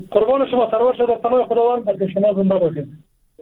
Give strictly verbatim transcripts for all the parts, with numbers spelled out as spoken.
قربان شما سرور شده پناه خداوند بر شما زنده باشید.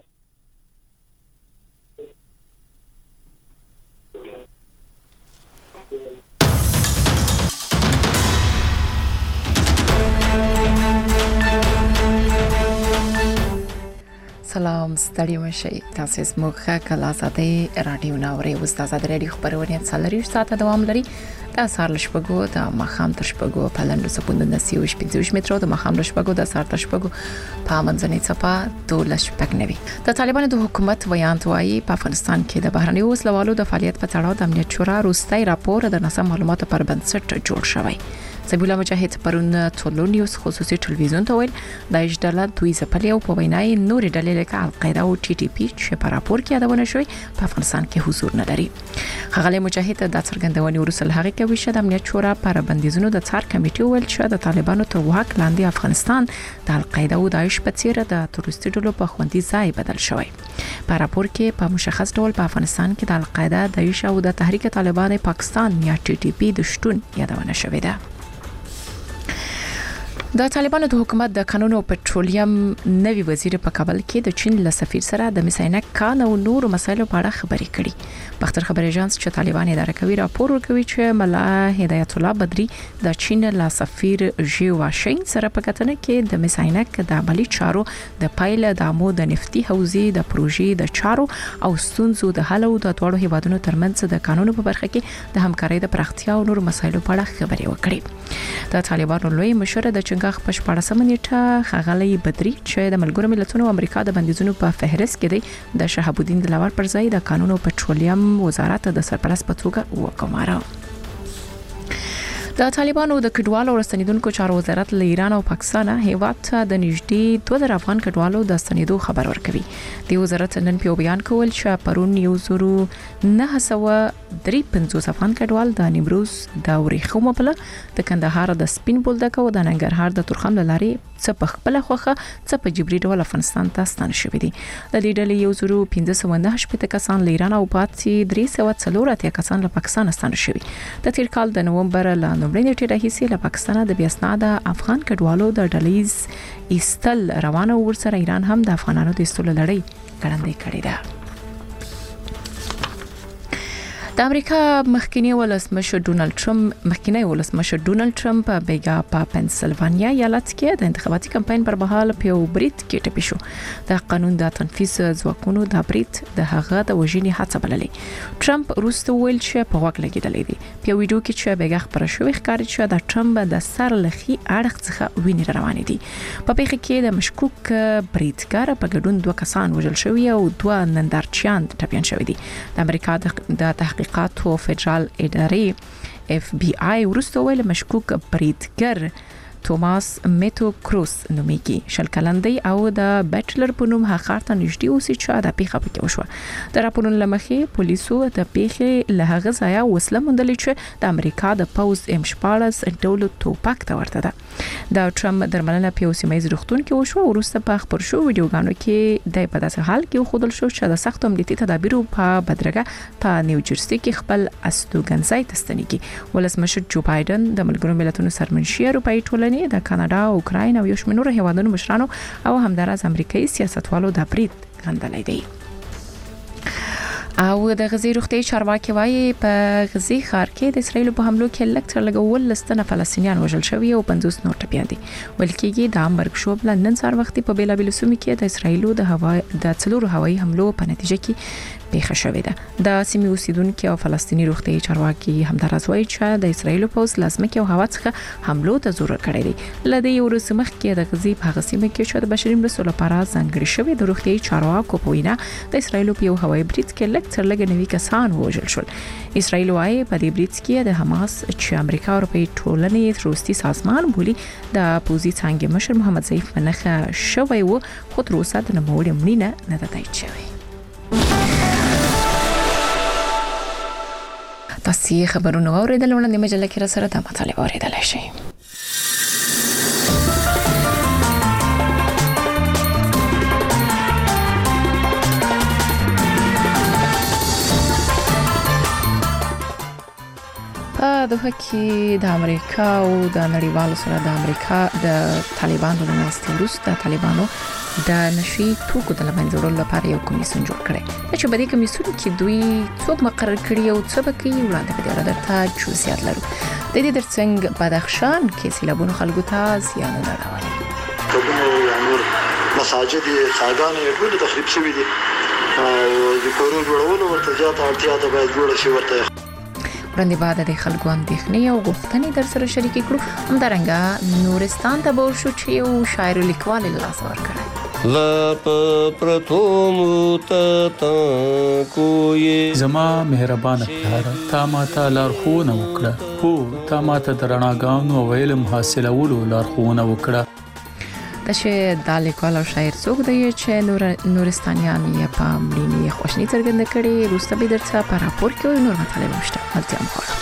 سلام ستړي مشي تاسو زموږ کله آزادۍ رادیو ناوري اوس د آزاد رادیو خبرونه څلوري ساعته دوام لري د سهار لشپګو د مخام تر شپګو په لندو سپوند د سیوش پنځوش مترو د مخام لشپګو د سهار تر شپګو په منځنۍ صفه دولس شپګ نوي د طالبانو د حکومت ویان توایي په افغانستان کې د بهرنیو وسلوالو د فعالیت په تړاو د امنیت شورا روستي راپور د ناسم معلوماتو پر بنسټ جوړ شوی. سبیلا مجاهد پرون ټولونیوس خصوصي ټلویزیون ته ویل د اجداله دوی ځپلې او په وینای نور ډلې لکه القاعده او ټي ټي پی چې په راپور کې یادونه شوی په افغانستان کې حضور نه لري. خغلی مجاهد د څرګندونې ورسل هغه کوي چې د امنیت شورا پر بندیزونو د څار کمیټې ویل چې د طالبانو تر واک لاندې افغانستان د القاعده او داعش په څیر د تروریستي ډلو په خوندي ځای بدل شوی. په راپور کې په مشخص ډول په افغانستان کې د القاعده، داعش او د تحریک طالبان پاکستان یا ټي ټي پی د شتون یادونه شوې ده. د طالبانو د حکومت د قانون او پټرولیم نوی وزیر په کابل کې د چین له سفیر سره د میساینک کان او نور مسایلو په اړه خبرې کړي. بختر خبر ایجنس چې طالبان اداره کوي راپور ورکوي چې ملا هدایت الله بدری د چین له سفیر ژی واشین سره په کتنه کې د میساینک د عملی چارو د پایله د امو د نفتی حوزې د پروژې د چارو او ستونزو د حل او د دوړو هیوادونو ترمنځ د قانون په برخه کې د همکارۍ د پراختیا او نور مسایلو په اړه خبرې وکړي. د طالبانو لوی مشر د چنګاخ په شپږمه نیټه خغلی بدری چې د ملګرو ملتونو امریکا د بندیزونو په فهرست کې دی د شهاب الدین دلاور پر ځای د قانون او پټرولیم وزارت د سرپرست په توګه وکوماره. د طالبانو د کډوالو او ستنیدونکو چارو وزارت له ایران او پاکستان هیواد ته د نږدې دوه زره افغان کډوالو د ستنیدو خبر ورکوي. د وزارت نن په بیان کول چې پرون یو زرو نه سوه درې پنځوس افغان کډوال د نیمروز د ورېخوم په د کندهار د سپین بولدک او د ننګرهار د تورخم لاري څه په خپل خوخه څه په جبري ډول افغانستان ته ستانه شوې دي. د دې ډلې یو زرو پنځه سوه نه شپږ کسان له ایران او پاتې درې سوه څلور اتیا کسان له پاکستان ستانه شوي. د تیر کال د نومبر له لومړۍ نیټې راهیسې له پاکستان د بیا اسناده افغان کډوالو د ډلېز ایستل روانه ورسره ایران هم د افغانانو د ایستلو لړۍ ګړندۍ کړې ده. د امریکا مخکنی ولسمشر ډونالد ټرمپ مخکنی ولسمشر ډونالد ټرمپ بیګا په پنسلوانیا ایالت کې د انتخاباتي کمپاین پر مهال په بریټ کې ټپي شو. د قانون د تنفيذ ځواکونو د بریټ د هغه د وژنې هڅه بللې. ټرمپ روسته ویل چې په واک لګیدلې دي. په ویډیو کې چې بیګا خبره شوې ښکاري چې د ټرمپ د سر لخي اړخ څخه وینې روانې دي. په پیښه کې د مشکوک بریټګر په ګډون دوه کسان وژل شوي او دوه نندارچیان ټپيان شوي دي. د امریکا د تحقیق قاتو فدرال ادارې اف بی آی ورسته ویل مشکوک بریټګر توماس میتو کروس نومیږي. شل کلندې او د بیچلر په نوم هغه ته نږدې اوسې چې د پیښه پکې وشو. د راپورونو لمخې پولیسو د پیښې له هغه ځای وسله موندلې چې د امریکا د پوز ام شپاړس ډول توپک ته ورته ده. د ټرمپ درملنه په اوسمایز روغتون کې وشو. ورسته په خبر شو ویډیوګانو کې د په داسې حال کې خودل شو چې د سخت امنیتي تدابیرو په بدرګه په نیوجرسي کې خپل استوګنځای تستنیږي. ولسمشر جو بایدن د ملګرو ملتونو سرمنشي اروپאי ټولنې د کاناډا، اوکراین او یو شمېر نورو هیوادونو مشرانو او همدارس امریکایي سیاستوالو د بریټ غندلې دي. او د غزې روغتي چارواکي وايي په غزې ښار کې د اسرایل په حملو کې لکټر لګول لستنه فلسطینیان وژل شوی او پنځوس نور ټپيان دي. ولکېږي د امبرګ شو بل نن سهار وخت په بیلابل سیمو کې د اسرایل د هوا د څلورو هوایي حملو په نتیجه کې پیښه شوې ده. د سیمې اوسیدونکو او فلسطینی روغتي چارواکي همدارس وايي چې د اسرایل پوز لازمه او هوا څخه حملو ته زور کړی دی. لدی ورس مخ کې د غزې په غسیمه کې چې د بشري مرستو لپاره ځانګړي شوی د روغتي چارواکو په وینا د اسرایل په یو هوایي بریټ کې لکټر لګنوي کسان وژل شول. اسرایل وايي په دې بریټ کې د حماس چې امریکا اروپאי ټولنې تروریستي سازمان بولي د پوزي څنګه مشر محمد ضعیف منخه شوی وو خو تر اوسه د نوموړي مړینه نه ده تایید شوې. تاسو خبرونه اوریدل وړاندې مجله کې را سره د مطالعه اوریدل شي. دوحه کې د امریکا او د نړیوالو سره د امریکا د طالبانو د ناستې وروسته طالبانو د نشي توکو د لمنځه لپاره یو کمیسیون جوړ کړی چې په دې کمیسیون کې دوی څوک مقرر کړي او څه به کوي وړاندې په دې اړه درته جزئیات لرو. د دې ترڅنګ بدخشان کې سیلابونو خلکو ته زیان اړولی. مساجد څاګانې ټول تخریب شوي دي او د کورونو جوړولو ورته زیاته اړتیا ده باید جوړه شي ورته. وړاندې بعد د خلکو اندېښنې او غوښتنې در سره شریکې کړو. همدارنګه نورستان ته به ورشو چې یو شاعر لیکوال یې له لاسه ورکړی. لا پرتو موتا تا کوی زما مهربانه پلاره تا ماته لارښوونه وکړه. هو تا ماته د رڼاګانو او علم حاصلولو لارښوونه وکړه. دا چې دا لیکوال او شاعر څوک دی چې نور نورستانیان یې په مړینې خوشنی څرګنده کړي. وروسته به درته په راپور کې نور مطالب شته. هلته هم خوړو.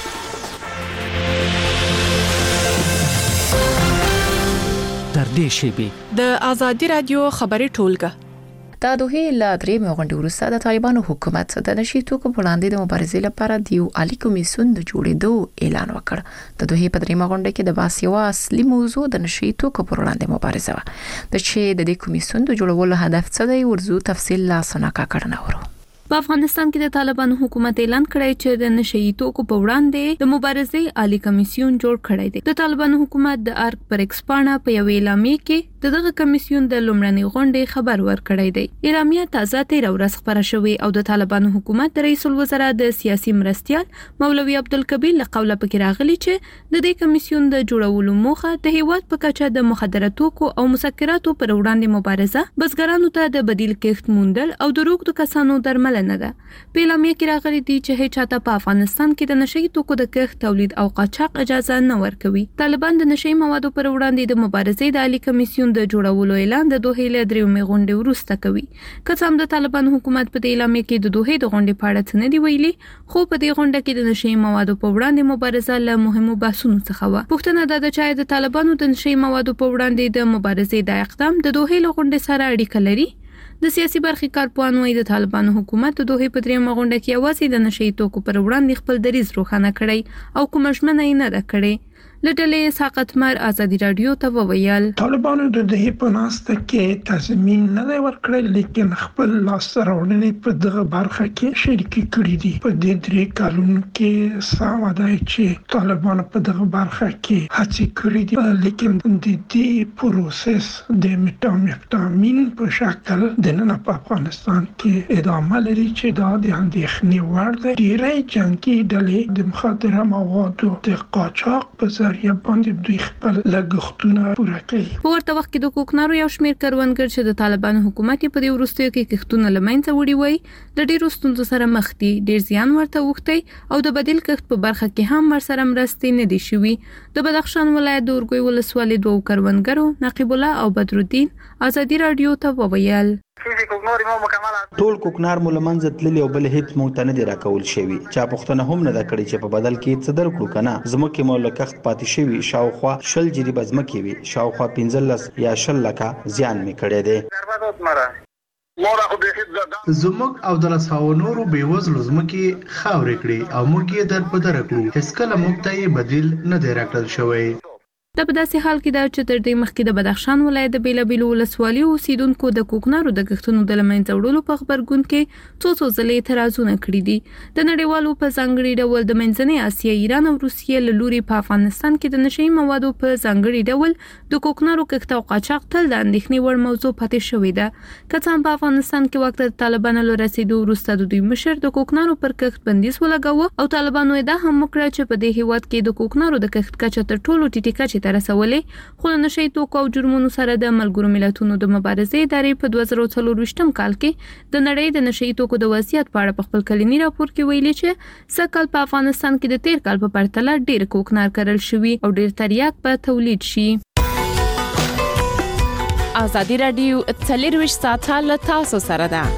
در دې شیبې د آزادي رادیو خبري ټولګه دا دوه لا درې غونډې وروسته د طالبانو حکومت د نشي توکو په وړاندې د مبارزې لپاره د یو عالی کمیسیون د جوړېدو اعلان وکړ. د دوه په درېمه غونډه کې د باسیوا اصلي موضوع د نشي توکو پر وړاندې مبارزه و. د چې د دې کمیسیون د جوړولو هدف څه دی ورزو تفصیل لا سناکا کړنه ورو. په افغانستان کې د طالبانو حکومت اعلان کړی چې د نشئی توکو په وړاندې د مبارزې عالی کمیسیون جوړ کړی دی. د طالبانو حکومت د ارګ پر ایکسپانه په یو اعلامیه کې دغه کمیسیون د لومړنۍ غونډې خبر ورکړی دی. اعلامیه تازه تیر ورځ خبره شوې او د طالبانو حکومت د رئیس الوزرا د سیاسي مرستيال مولوي عبدالکبیر له قوله پکې راغلی چې د دې کمیسیون د جوړولو موخه د هیواد په کچه د مخدره توکو او مسکراتو پر وړاندې مبارزه، بزګرانو ته د بدیل کښت موندل او د روغتو کسانو درمل نه ده. په اعلامیه کې راغلي دي چې هیڅ چاته په افغانستان کې د نشئی توکو د کښت، تولید او قاچاق اجازه نه ورکوي. طالبان د نشئی موادو پر وړاندې د مبارزې د عالی کمیسیون د جوړولو اعلان د دوه له دریمې غونډې وروسته کوي. که څه هم د طالبان حکومت په اعلامیه کې د دوه د غونډې په اړه څه نه دی ویلي، خو په دې غونډه کې د نشئی موادو په وړاندې مبارزه له مهمو بحثونو څخه و. پوښتنه ده چې د طالبانو د نشئی موادو په وړاندې د مبارزې د اقدام د دوه له غونډې سره اړیکه لري. د سیاسي برخې کارپوهان وايي د طالبانو حکومت د دوه په دریمه غونډه کې یوازې د نشئی توکو پر وړاندې خپل دریځ روښانه کړی او کوم ژمنه یې نه ده کړې. لټلې ساقط مر آزادي رادیو ته وویل طالبانو د دې په ناسته کې تضمین نه دی ورکړی، لیکن خپل لاس راوړنې په دغه برخه کې شریک کړي دي. په دې درې کلونو کې ساده دی چې طالبانو په دغه برخه کې هڅې کړې دي، لیکن د دې پروسس د میتامفیتامین په شکل د نن په افغانستان کې ادامه لري چې دا د اندېښنې وړ دی. ډېری جنگي ډلې د مخدره موادو د قاچاق په ذریعہ باندې دوی خپل لګښتونه پوره کوي. په ورته وخت کې د کوکنارو یو شمېر کروندګر چې د طالبانو حکومت په دې وروستیو کې کښتونه لمنځه وړي وي د ډېرو ستونزو سره مخ دي. ډېر زیان ورته وختی او د بدیل کښت په برخه کې هم ورسره مرستې نه دي شوي. د بدخشان ولایت د اورګوی ولسوالۍ دوه کروندګرو نقیب الله او بدرالدین آزادي رادیو ته وویل ټول کوکنار مو لمنځه تللی او بل هیڅ مونږ ته نه دی راکول شوی. چا پوښتنه هم نه ده کړې چې په بدل کې څه درکړو کنه. زموږ مو لکخت پاتې شوی شاوخوا شل جری بزمکې وي، شاوخوا پنځلس یا شل لکه زیان می کړی دی. زموږ او د لساو نورو بیوزلو زمکې خاورې کړي او موږ یې در په در کړو. هیڅ کله موږ ته یې بدیل نه دی راکړل شوی. دا په داسې حال کې ده چې تر دې مخکې د بدخشان ولایت د بیلابیلو ولسوالیو اوسیدونکو د کوکنارو د کښتونو د لمنځه وړلو په خبرګون کې څو څو ځلې اعتراضونه کړي دي. د نړیوالو په ځانګړي ډول د منځنۍ اسیا، ایران او روسیې له لوري په افغانستان کې د نشئی موادو په ځانګړي ډول د کوکنارو کښت او قاچاق تل د اندېښنې وړ موضوع پاتې شوې ده. که څه هم په افغانستان کې واک د طالبانو له رسېدو وروسته د دوی مشر د کوکنارو پر کښت بندیز ولګاوه او طالبانو دا هم وکړه چې په دې هیواد کې د کوکنارو د کښت کچه تر ټولو ټیټه کچې ته رسولې، خو د نشئی توکو او جرمونو سره د ملګرو ملتونو د مبارزې ادارې په دوه زره څلور کال کې د نړۍ د نشئی توکو د وضعیت په اړه په خپل کلنی راپور کې ویلي چې سږ په افغانستان کې د تیر کال په پرتله ډېر کوکنار کرل شوي او ډېر تریاک په تولید شي. آزادي رادیو څلرویشت ساعته له تاسو سره ده.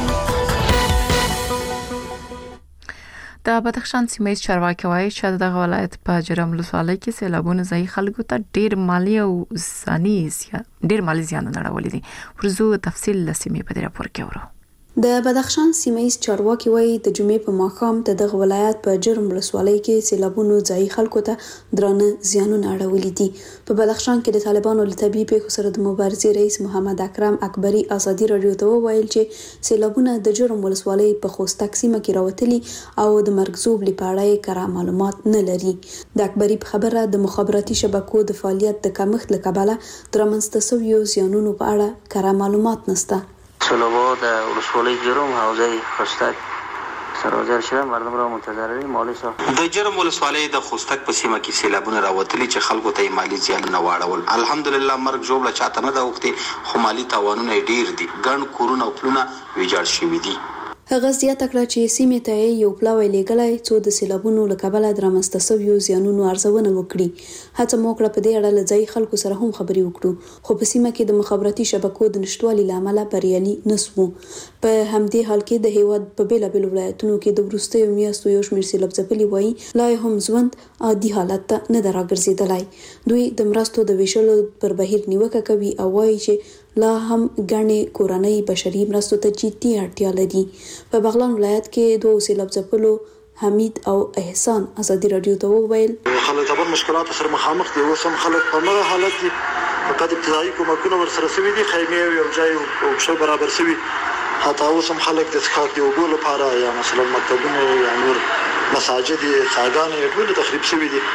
د بدخشان سیمه ییز چارواکي وایي چې دغه ولایت په جرم ولسوالۍ کې سیلابونو ځای خلکو ته ډیر مالی او ځاني زیان ډیر مالی زیان اړولې دي. ورزو تفصیل لسمې په دې راپور کې ورو. د بدخشان سیمه‌یز چارواکي وایي د جمعې په ماښام د دغه ولایت په جرم ولسوالۍ کې سیلابونو ځایي خلکو ته درانه زیانونه اړولي دي. په بدخشان کې د طالبانو له طبيعي پیښو سره د مبارزې رئیس محمد اکرم اکبري ازادي رادیو ته وویل چې سیلابونه د جرم ولسوالۍ په خوستک سیمه کې راوتلي او د مرګزوب لپاره یې کره معلومات نه لري. د اکبري په خبره د مخابراتي شبکو د فعالیت د کمښت له کبله د رامنځته شویو زیانونو په اړه کره معلومات نشته. سیلاب‌ها در ولسوالی جرم حوزه خوستک سرازیر شده مردم را متضرر مالی ساخت. د جرم ولسوالۍ د خوستک په سیمه کې سیلابونه راوتلي چې خلکو ته مالی زیانونه واړول. الحمدلله مرګ جوړه چاته نه ده وختي خو مالی تاوانونه ډیر دي. ګڼ کورونه او پلونه ویجاړ شوي دي. هغه زیاته کړه چې سیمې ته یو پلاوی لېږلی څو د سیلابونو له کبله د رامنځته شویو زیانونو ارزونه وکړي. هڅه مو وکړه په دې اړه له ځایي خلکو سره هم خبرې وکړو خو په سیمه کې د مخابراتي شبکو د نشتوالي له امله بریالي نه شوو. په همدې حال کې د هیواد په بېلابېلو ولایتونو کې د وروستیو میاشتو یو شمېر سیلاب ځپلي وایي لا هم ژوند عادي حالت ته نه ده راګرځېدلی. دوی د مرستو د ویشلو پر بهیر نیوکه کوي او وایي چې لا هم ګڼې کورنۍ بشري مرستو ته جدي اړتیا لري. په بغلان ولایت کې دوه سیلاب ځپلو حمید او احسان ازادي رادیو ته وویل خلک د مشکلاتو سره مخامخ دي. اوس هم خلک په مغه حالت دي. فقط ابتدایي کومکونه ورسره شوي دي. خیمې یو ځای او ښه برابر شوي. حتی اوس هم خلک د څښاک د اوبو لپاره یا مثلا مکتبونه یا نور مساجد څاګانې ټول تخریب شوي دي.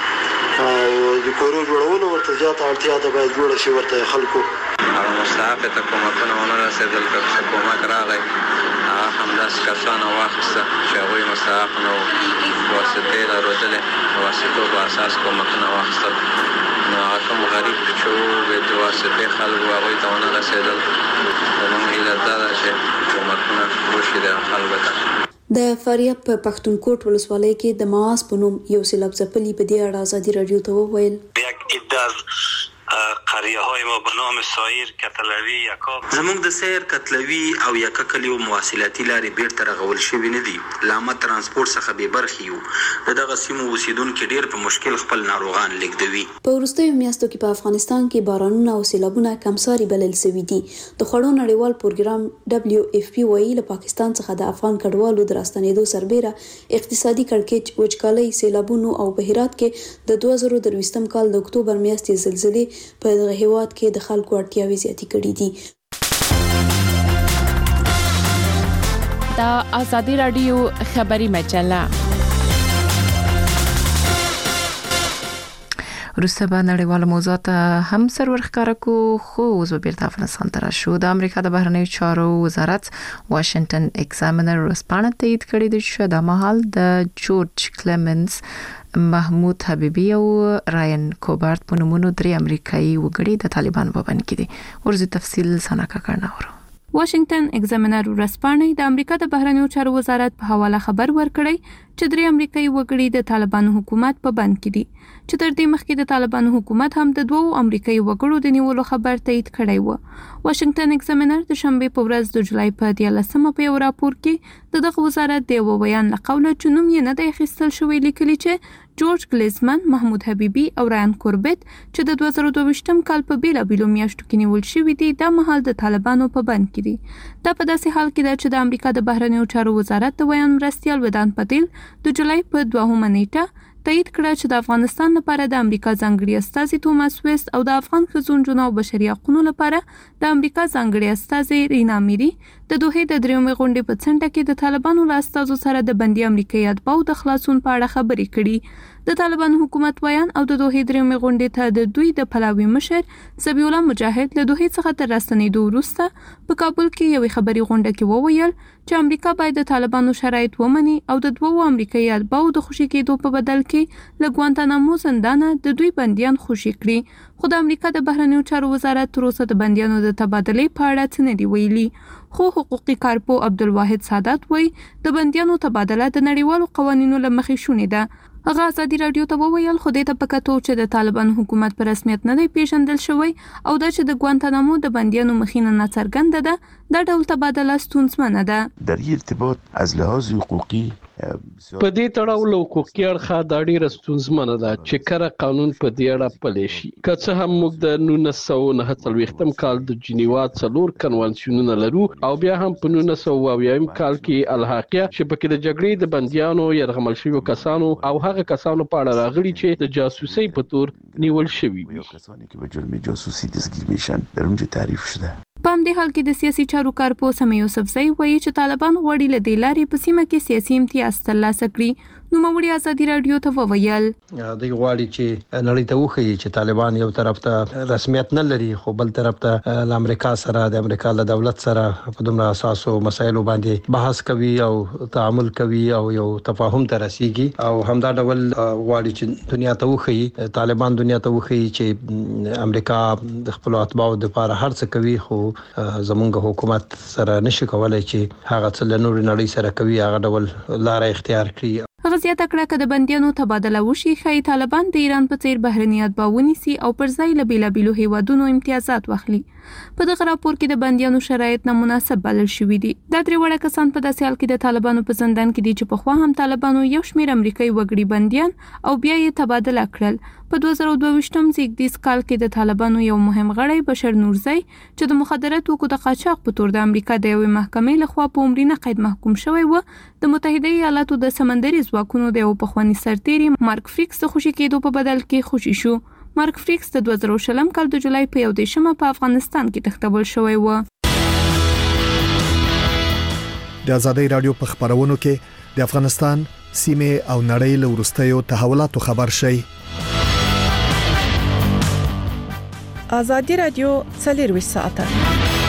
د کورو جوړولو ورته زیاته اړتیا ده باید جوړه شي ورته خلکو. او مستحق ته کومکونه ونه رسېدل که کومک راغی هغه همداسې کسانو واخیسته چې هغوی مستحق نه وو. واسطې لرودلې د واسطو په اساس کومکونه واخیستل نو هغه کوم غریب چې وو بې د واسطې خلکو هغوی ته ونه رسېدل. زموږ هیله دا ده چې کومکونه وشي د خلکو ته. د فاریاب په پښتونکوټ ولسوالۍ کې د ماس په نوم یو سیلاب ځپلي په دې اړه ازادي رادیو ته وویل یک عده قریه های ما به نام سایر کتلوی یکا زموږ د سیر کتلوی او یکا کلیو مواصلاتي لارې بیرته رغول شوي نه دي. لامه ترانسپورت څخه بې برخې یو. د دغه سیمو اوسیدونکي ډیر په مشکل خپل ناروغان لیږدوي. په وروستیو میاشتو کې په افغانستان کې بارانونه او سیلابونه کمساري بلل شوي دي. د خوړو نړیوال پروګرام دبلیو اف پی وايي له پاکستان څخه د افغان کډوالو د راستنېدو سربېره اقتصادي کړکېچ وچکالۍ سیلابونو او په هرات کې د دوه زره درویشتم کال د اکتوبر میاشتې زلزلې په دغه هیواد کې د خلکو اړتیاوې زیاتې کړې دي. دا ازادي رادیو خبري مجله وروسته به نړیواله موضوعات هم سرور ښکاره کو خو اوس به بیرته افغانستان ته راشو. د امریکا د بهرنیو چارو وزارت واشنگټن ایگزامینر ورسپانه تایید کړې ده چې د مهال د جورج کلیمنز محمود حبیبی او راین کوبارت په نومونو درې امریکایي وګړي د طالبان په بند کې دي. ورزي تفصیل سناکا کړناورو. واشنگټن ایگزامینر ورسپانه د امریکا د بهرنیو چارو وزارت په حواله خبر ورکړی چې درې امریکایي وګړي د طالبانو حکومت په بند کې دي چې تر دې مخکې د طالبانو حکومت هم د دوو امریکایي وګړو د نیولو خبر تایید کړی و. واشنگټن ایگزامینر د شنبه په ورځ د جولای په دیارلسمه په یو راپور کې د دغه وزارت د یو بیان له قوله چې نوم یې نه دی اخیستل شوی لیکلي چې جورج کلیزمن، محمود حبیبی او رایان کوربت چې د دوه زره دوه کال په بیلابېلو میاشتو کې نیول شوي دي د مهال د طالبانو په بند کې دي. دا په داسې حال کې ده چې د امریکا د بهرنیو چارو وزارت د بیان مرستیال ودان پټیل د جولای په دوهمه نیټه تایید کړه چې د افغانستان لپاره د امریکا ځانګړي استازي توماس ویست او د افغان ښځو نجونو او بشري حقوقو لپاره د امریکا ځانګړي استازي رینا میری د دوحې د دریمې غونډې په څنډه کې د طالبانو له استازو سره د بندي امریکایي اتباعو د خلاصون په اړه خبرې کړي. د طالبانو حکومت بیان او د دوحې دریمې غونډې ته د دوی د پلاوي مشر ذبیح الله مجاهد له دوحې څخه تر راستنېدو وروسته په کابل کې یوې خبري غونډه کې وویل چې امریکا باید د طالبانو شرایط ومني او د دوو امریکایي اتباعو د خوشي کېدو په بدل کې له ګوانتانامو زندانه د دوی بندیان خوشي کړي. خو د امریکا د بهرنیو چارو وزارت تر اوسه د بندیانو د تبادلې په اړه څه نه دی ویلي. خو حقوقي کارپو عبدالواحد سادات وایي د بندیانو تبادله د نړیوالو قوانینو له مخې شونې ده. هغه ازادي رادیو ته وویل خو دې ته پکاتو چې د طالبان حکومت په رسمیت نه دی پیژندل شوی او دا چې د ګوانتانامو د بندیانو مخینه ناڅرګنده ده دا ډول تبادله ستونزمنه ده. در این ارتباط از لحاظ حقوقی په دې تړاو له حقوقي اړخه دا ډیره ستونزمنه ده چې کره قانون په دې اړه پلی شي. که څه هم موږ د نولس سوه نهه څلوېښتم کال د جنیوا څلور کنوانسیونونه لرو او بیا هم په نولس سوه اویایم کال کې الحاقیه چې پکې د جګړې د بندیانو یرغمل شویو کسانو او هغه کسانو په اړه راغلي چې د جاسوسي په تور نیول شوي وي. کسانی که به جرم جاسوسی دستگیر میشن در اونجا تعریف شده. په همدې حال کې د سیاسي چارو کارپوه سمیع یوسفزۍ وایي چې طالبان غواړي له دې لارې په سیمه کې سیاسي امتیاز ترلاسه کړي. نوموړي ازادي راډیو ته وویل دوی غواړي چې نړۍ ته وښیي چې طالبان یو طرف ته رسمیت نه لري خو بل طرف ته له امریکا سره د امریکا له دولت سره په دومره اساسو مسایلو باندې بحث کوي او تعامل کوي او یو تفاهم ته رسیږي او همدا ډول غواړي چې دنیا ته وښیي طالبان دنیا ته وښیي چې امریکا د خپل اتباعو لپاره هر څه کوي خو زمونږ حکومت سره نشي کولای چې هغه څه له نورې نړۍ سره کوي هغه ډول لار اختیار کړي. هغه زیاته کړه چې د بندیانو تبادله وشي ښایي طالبان د ایران په څیر بهرني اتباع ونیسي او پر ځای له بیلابیلو هیوادونو امتیازات واخلي. په دغه راپور کې د بندیانو شرایط نامناسب بلل شوي دي. دا درې وړه کسان په داسې حال کې د طالبانو په زندان کې دي چې پخوا هم طالبانو یو شمېر امریکایي وګړي بندیان او بیا یې تبادله کړل. په دوه زره دوه ویشتم زیږدیز کال کې د طالبانو یو مهم غړی بشر نورزی چې د مخدره توکو د قاچاق په تور د امریکا د یوې محکمې لخوا په عمرینه قید محکوم شوی و، د متحده ایالاتو د سمندري ځواکونو د یو پخواني سرتیري مارک فریکس د خوشي کېدو په بدل کې خوشي شو. مارک فریکس د دوه زره شلم کال د جولای په یو دیشمه په افغانستان کې تښتول شوی و. د ازادي رادیو په خبرونو کې د افغانستان سیمه او نړۍ له وروستیو تحولاتو خبر شي. ازادي رادیو څلور ساعته.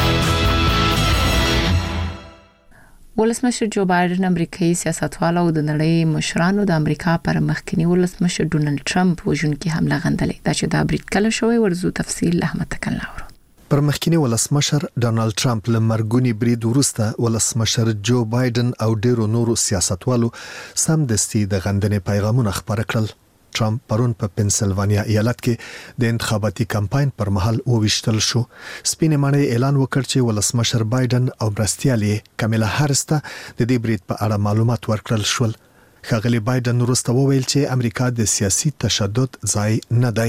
ولسمشر جو بایدن امریکایي سیاستوال او د نړۍ مشرانو د امریکا پر مخکنی ولسمشر ډونلډ ټرمپ وژونکي حمله غندلې دا چې د برید کله شوی ورزو تفصیل احمد تکلاور. پر مخکنی ولسمشر ډونلډ ټرمپ لمرګونی برید وروسته ولسمشر جو بایدن او ډیرو نورو سیاستوالو سم دستي د غندنې پیغامونه خبر کړل. ټرمپ پرون په پنسلوانیا ایالت کې د انتخاباتي کمپاین پر مهال وویشتل شو. سپینې ماڼۍ اعلان وکړ چې ولسمشر بایدن او مرستیالې کاملا هاریس ته د دې برید په اړه معلومات ورکړل شول. ښاغلي بایدن وروسته وویل چې امریکا د سیاسي تشدد ځای نه دی.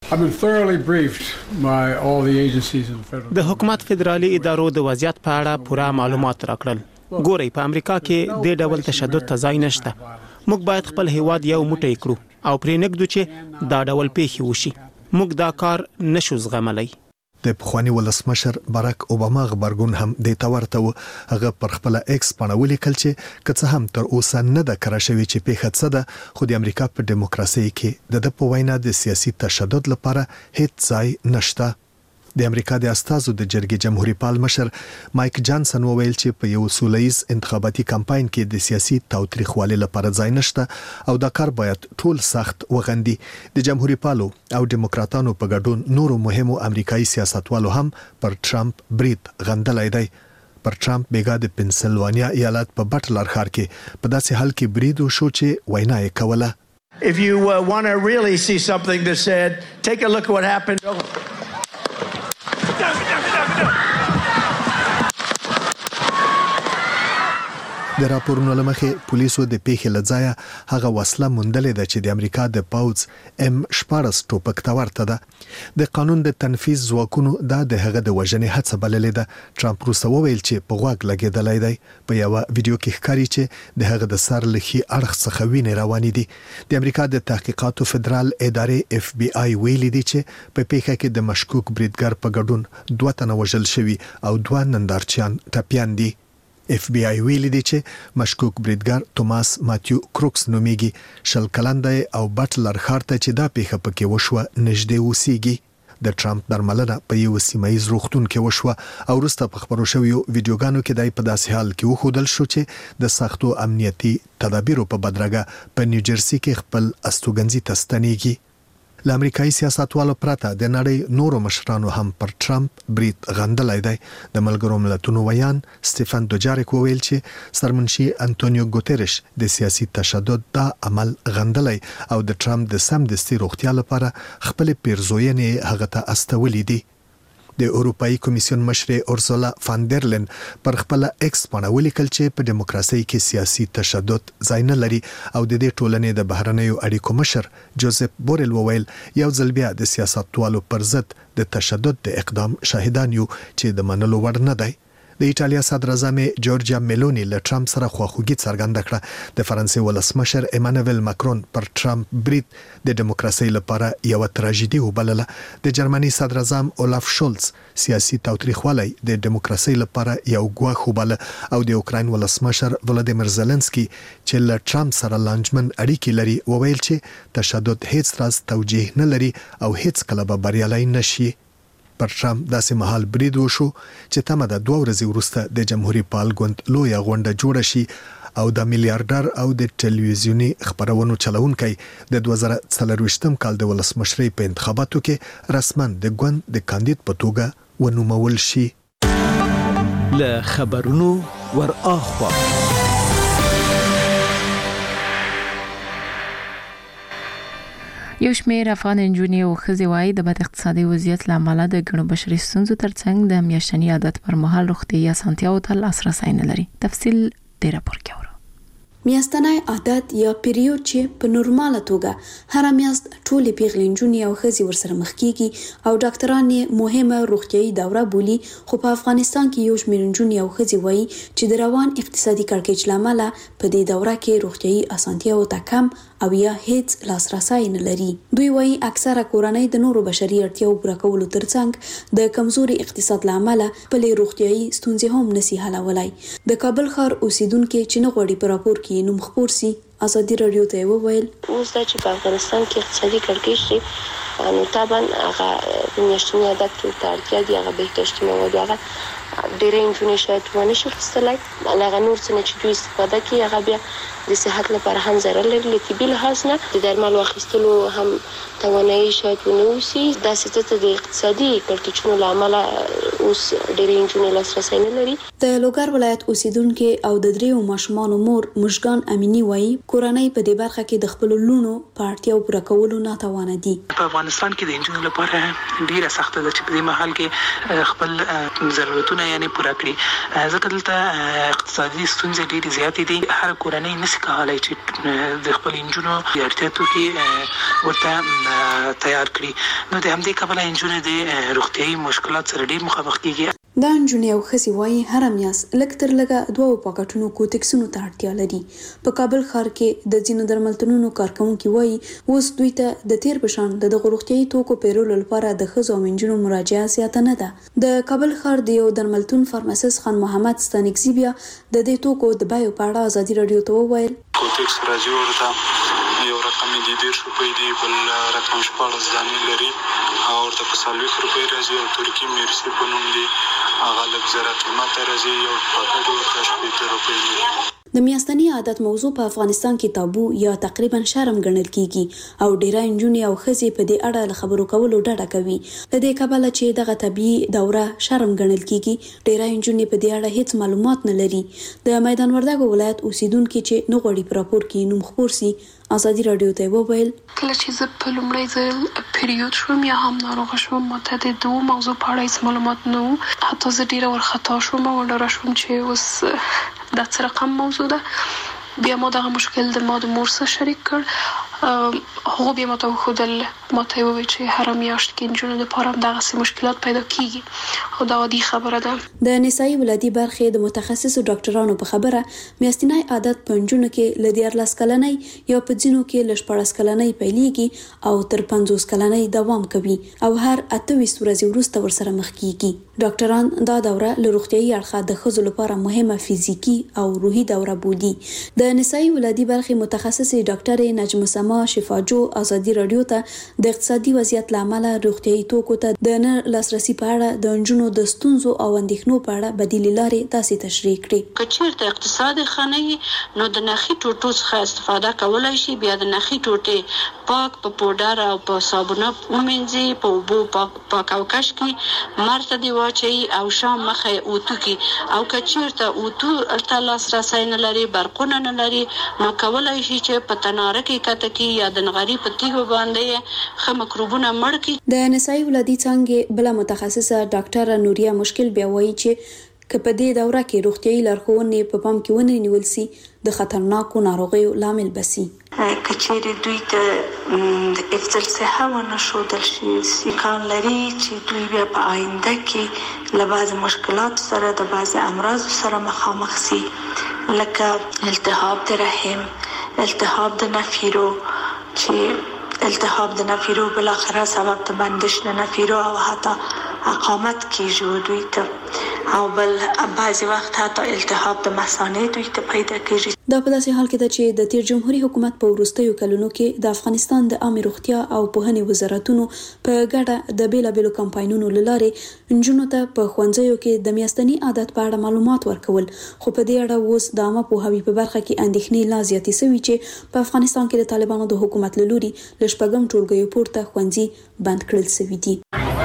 د حکومت فدرالي ادارو د وضعیت په اړه پوره معلومات راکړل. ګورئ په امریکا کې د ډول تشدد ته ځای نشته. موږ باید خپل هیواد یو موټی کړو او پرې نګدو چې دا ډول پیښې وشي. موږ دا کار نشو زغملای. د پخوانی ولسمشر باراک اوباما خبرګون هم د تورته و. هغه پر خپل ایکس باندې ولیکل چې کڅ هم تر اوسه نه د کرا شوی چې پیښه څه ده خو د امریکا په دیموکراسي کې د د په وینا د سیاسي تشدد لپاره هیڅ ځای نشته. د امریکا د استازو د جرګې جمهوریت پال مشر مایک جانسن وویل چې په یو سولهییز انتخاباتي کمپاین کې د سیاسي تاوتریخوالي لپاره ځای نشته او دا کار باید ټول سخت وغندي. د جمهوریت پالو او دیموکراتانو په ګډون نورو مهمو امریکایي سیاستوالو هم پر ټرمپ برید غندلای دی. پر ټرمپ بیګا د پنسلوانیا ایالت په بټلر ښار کې په داسې حال کې برید وشو چې وینا یې کوله. If you uh, want to really see something that said, take a look at what happened. د راپورونو لمخې پولیسو د پیښې لځای هغه وسله موندلې ده چې د امریکا د پاوز ام شپارس ټوپک ته ورته ده. د قانون د تنفيذ ځواکونو دا د هغه د وژنې هڅه بللې ده. ټرمپ روسه وویل چې په غوږ لګیدلای دی. په یو ویډیو کې ښکاري چې د هغه د سر لخي اړخ څخه وینې روانې دي. د امریکا د تحقیقاتو فدرال ادارې اف بی آی ویلي دي چې په پیښه کې د مشکوک بریدګر په ګډون دوه تنه وژل شوي او دوه نندارچیان ټپيان دي. اف بی آی ویلي دي چې مشکوک بریدګر توماس ماتیو کروکس نومیږي. شل کلنده او بټلر ښار ته چې دا پیښه پکې وشوه نږدې اوسېږي. د ټرمپ درملنه په یو سیمایي روغتون کې وشوه او وروسته په خبرو شویو ویډیوګانو کې دای په داسې حال کې وښودل شو چې د سختو امنیتي تدابیرو په بدرګه په نیوجرسي کې خپل استوګنځي تستنیږي. ل امریکایي سیاستوالو پرته د نړۍ نورو مشرانو هم پر ټرمپ برید غندلای دی. د ملګرو ملتونو ویان سټيفن دوجاریک وویل چې سرمنشي انټونیو ګوتيريش د سیاسي تشدد دا عمل غندلای او د ټرمپ د سم دستي روغتیا لپاره خپل پیرزوینې هغه ته استولې دي. د اروپאי کمیسیون مشر اورسولا فاندرلن پر خپل ایکس باندې ولیکل چې په دیموکراسي کې سیاسي تشدد ځای نه لري او د دې ټولنې د بهرنیو اړیکو مشر جوزف بورل وویل یو ځل بیا د سیاستوالو پر ضد د تشدد د اقدام شاهدان یو چې د منلو وړ نه دی. د ایټالیا صدر اعظم جورجیا میلونی له ټرمپ سره خواخوږي څرګنده کړه. د فرانسې ولسمشر ایمانوئل ماکرون پر ټرمپ برید د دیموکراسي لپاره یو تراژیدي وبلله. د جرمني صدر اعظم اولاف شولز سیاسي تاوتریخوالی د دیموکراسي لپاره یو ګواښ وبله او د اوکراین ولسمشر ولادیمیر زيلنسکي چې له ټرمپ سره لانجمن اړیکې لري وویل چې تشدد هیڅ راز توجیه نه لري او هیڅ کله به بریالي نشي. پر ټرمپ داسې مهال برید وشو چې تمه د دوه ورځې وروسته د جمهوریت پال ګوند لویه غونډه جوړه شي او د میلیارډر او د ټلویزیونی خبرونو چلونکي د دوه زره څلرويشتم کال د ولسمشرۍ په انتخاباتو کې رسماً د ګوند د کاندید په توګه ونومول شي. له خبرونو ور اخوا یو شمېر افغان نجونې او ښځې وايي د بد اقتصادي وضعیت لامل د ګڼو بشري ستونزو ترڅنګ د میاشتني عادت پر مهال روغتیايي اسانتیاو ته لاسرسی نه لري. تفصیل د راپور کې اورو. میاشتنی عادت یا پیریود چې په نورماله توګه هر میاشت ټولې پیغلې نجونې او ښځې ورسره مخ کیږي او ډاکټران یې مهمه روغتیايي دوره بولي، خو په افغانستان کې یو شمېر نجونې او ښځې وایي چې د روان اقتصادي کړکېچ لامل په دې دوره کې روغتیايي اسانتیاو ته کم او یا هیڅ لاسرسی نه لري. دوی وایي اکثره کورنۍ د نورو بشري اړتیاو پوره کولو ترڅنګ د کمزوري اقتصاد لامل خپلې روغتیايي ستونزې هم نشي حلولای. د کابل ښار اوسیدونکو چې نه غواړي په راپور کې نوم خپور سي ازادي رادیو ته وویل اوس دا چې په افغانستان کې اقتصادي کړکېچ شي نو طبعا هغه میاشتني عادت کې اړتیا دی هغه بهداشتي مواد هغه ډېرې نجونې شاید ونه شي اخیستلی هغه نور څه نه چې دوی استفاده کوي هغه بیا د صحت لپاره هم ضرر لري. له طبي لحاظ نه د درملو اخیستلو هم توانایي شاید ونه اوسي. داسې ته د اقتصادي کړکېچونو له امله اوس ډېرې نجونې لاسرسی نه لري. د لوګر ولایت اوسیدونکو او د دریو ماشومانو مور مشګان امینی وایي کورنۍ په دې برخه کې د خپل لونو په اړتیاو پوره کولو ناتوانه دي. په افغانستان کې د نجونو لپاره ډېره سخته ده چې په دې مهال کې خپل ضرورتونه یعنی پوره کړي ځکه دلته اقتصادي ستونزې ډېرې زیاتې دي. هر کورنۍ نشي کولای چې د خپل نجونو د اړتیا توکي ورته تیار کړي. نو د همدې کبله نجونې د روغتیايي مشکلات سره ډېر مخامخ کیږي. دا نجونې او ښځې وایي هر میاشت لږ تر لږه دوه پاکټونو کوټکسونو ته اړتیا لري. په کابل ښار کې د ځینو درملتونونو کارکونکو وایي اوس دوی ته د تیر په شان د روغتیايي توکو پیرولو لپاره د ښځو او نجونو مراجعه زیاته نه ده. د کابل ښار د یو درملتون فارماسیست خان محمد ستانکزی بیا د دې توکو د بیو په اړه ازادي رادیو ته وویل کوټکس راځي ورته یو رقم دی ډیر روپۍ دی بل رقم شپږ ځانې لري او ورته په څلوېښت روپۍ راځي او ترکي میرسي په نوم دی هغه لږ زره قیمت راځي یو پاکټ ورته شپېته روپۍ دی. د میاشتني عادت موضوع په افغانستان کې تابو یا تقریبا شرم ګڼل کیږي او ډیری نجونې او ښځې په دې اړه له خبرو کولو ډډه کوي. د دې کبله چې دغه طبيعي دوره شرم ګڼل کیږي ډیری نجونې په دې اړه هیڅ معلومات نه لري. د میدان وردګو ولایت اوسیدونکو چې نه غواړي په راپور کې نوم خپور سي ازادي رادیو ته وویل کله چې زه په لومړي ځل پیریود شوم یا هم ناروغه شوم ماته د دوه موضوع په اړه هیڅ معلومات نه وو. حتی زه ډیره ورخطا شوم او ډاره شوم چې اوس دا څه رقم موضوع ده. بیا ما دغه مشکل د ما د مور سره شریک کړ. هغه بیا ماته وښودل ماته وویل چې هر میاشت کې نجونو لپاره دغسې مشکلات پیدا کیږي او دا عادي خبره ده. د نسایي ولادي برخې د متخصصو ډاکټرانو په خبره میاشتنی عادت په نجونو کې له دیارلس کلنۍ یا په ځینو کې له شپاړس کلنۍ پیلېږي او تر پنځوس کلنۍ دوام کوي او هر اته ویشت ورځې وروسته ورسره مخ کیږي. ډاکټران دا دوره له روغتیايي اړخه د ښځو لپاره مهمه فزیکي او روحي دوره بولي. د نسایي ولادي برخې متخصصې ډاکټر نجم سما شفاجو ازادي رادیو ته د اقتصادي وضعیت لامل روغتیايي توکو ته د نه لاسرسي په اړه د نجونو د ستونزو او اندېښنو په اړه بدیلې لارې داسې تشریح کړې. که چیرته اقتصاد خنۍ نو د نخي ټوټو څخه استفاده کولای شي. بیا د نخي ټوټې پاک په پودر او په صابونه ومینځي په اوبو پاک او کش کې مرته دی واچي او شام مخه اوتو کې او که چیرته اوتو الته لاسرسی نه لري برقونه نه لري نو کولای شي چې په تناره کې کته کې یا د نغري په تیږو باندې خه مکروبونه مړ کړي. د نسایي ولادي څنګه بل متخصصه ډاکټر نوریا مشکل بیا وایي چې که په دې دوره کې روغتيایي لارښوونې په پام کې ونې نیول سي د خطرناکو ناروغیو لامل بسي. کچېرې دوی ته د افضل صحه ونښودل شي امکان لري چې دوی بیا په آینده کې له بعض مشکلات سره د بعض امراض سره مخامخ سي لکه التهاب د رحم، التهاب د نفیرو چې التهاب د نفیرو بل اخره سبب د بندش د نفیرو او حتی اقامت کیږي دوی ته، او بل بعضی وخت حتی التهاب د مثانې دوی ته پیدا کیږي. دا په داسې حال کې ده چې د تیر جمهوریت حکومت په وروستیو کلونو کې د افغانستان د عامه روغتیا او پوهنې وزارتونو په ګډه د بیلابېلو کمپاینونو لارې نجونو ته په ښوونځیو کې د میاشتني عادت په اړه معلومات ورکول، خو په دې اړه اوس د عامه پوهاوي په برخه کې اندېښنې لا زیاتې شوي چې په افغانستان کې د طالبانو د حکومت له لوري له شپږم ټولګیو پورته ښوونځي بند کړل شوي دي.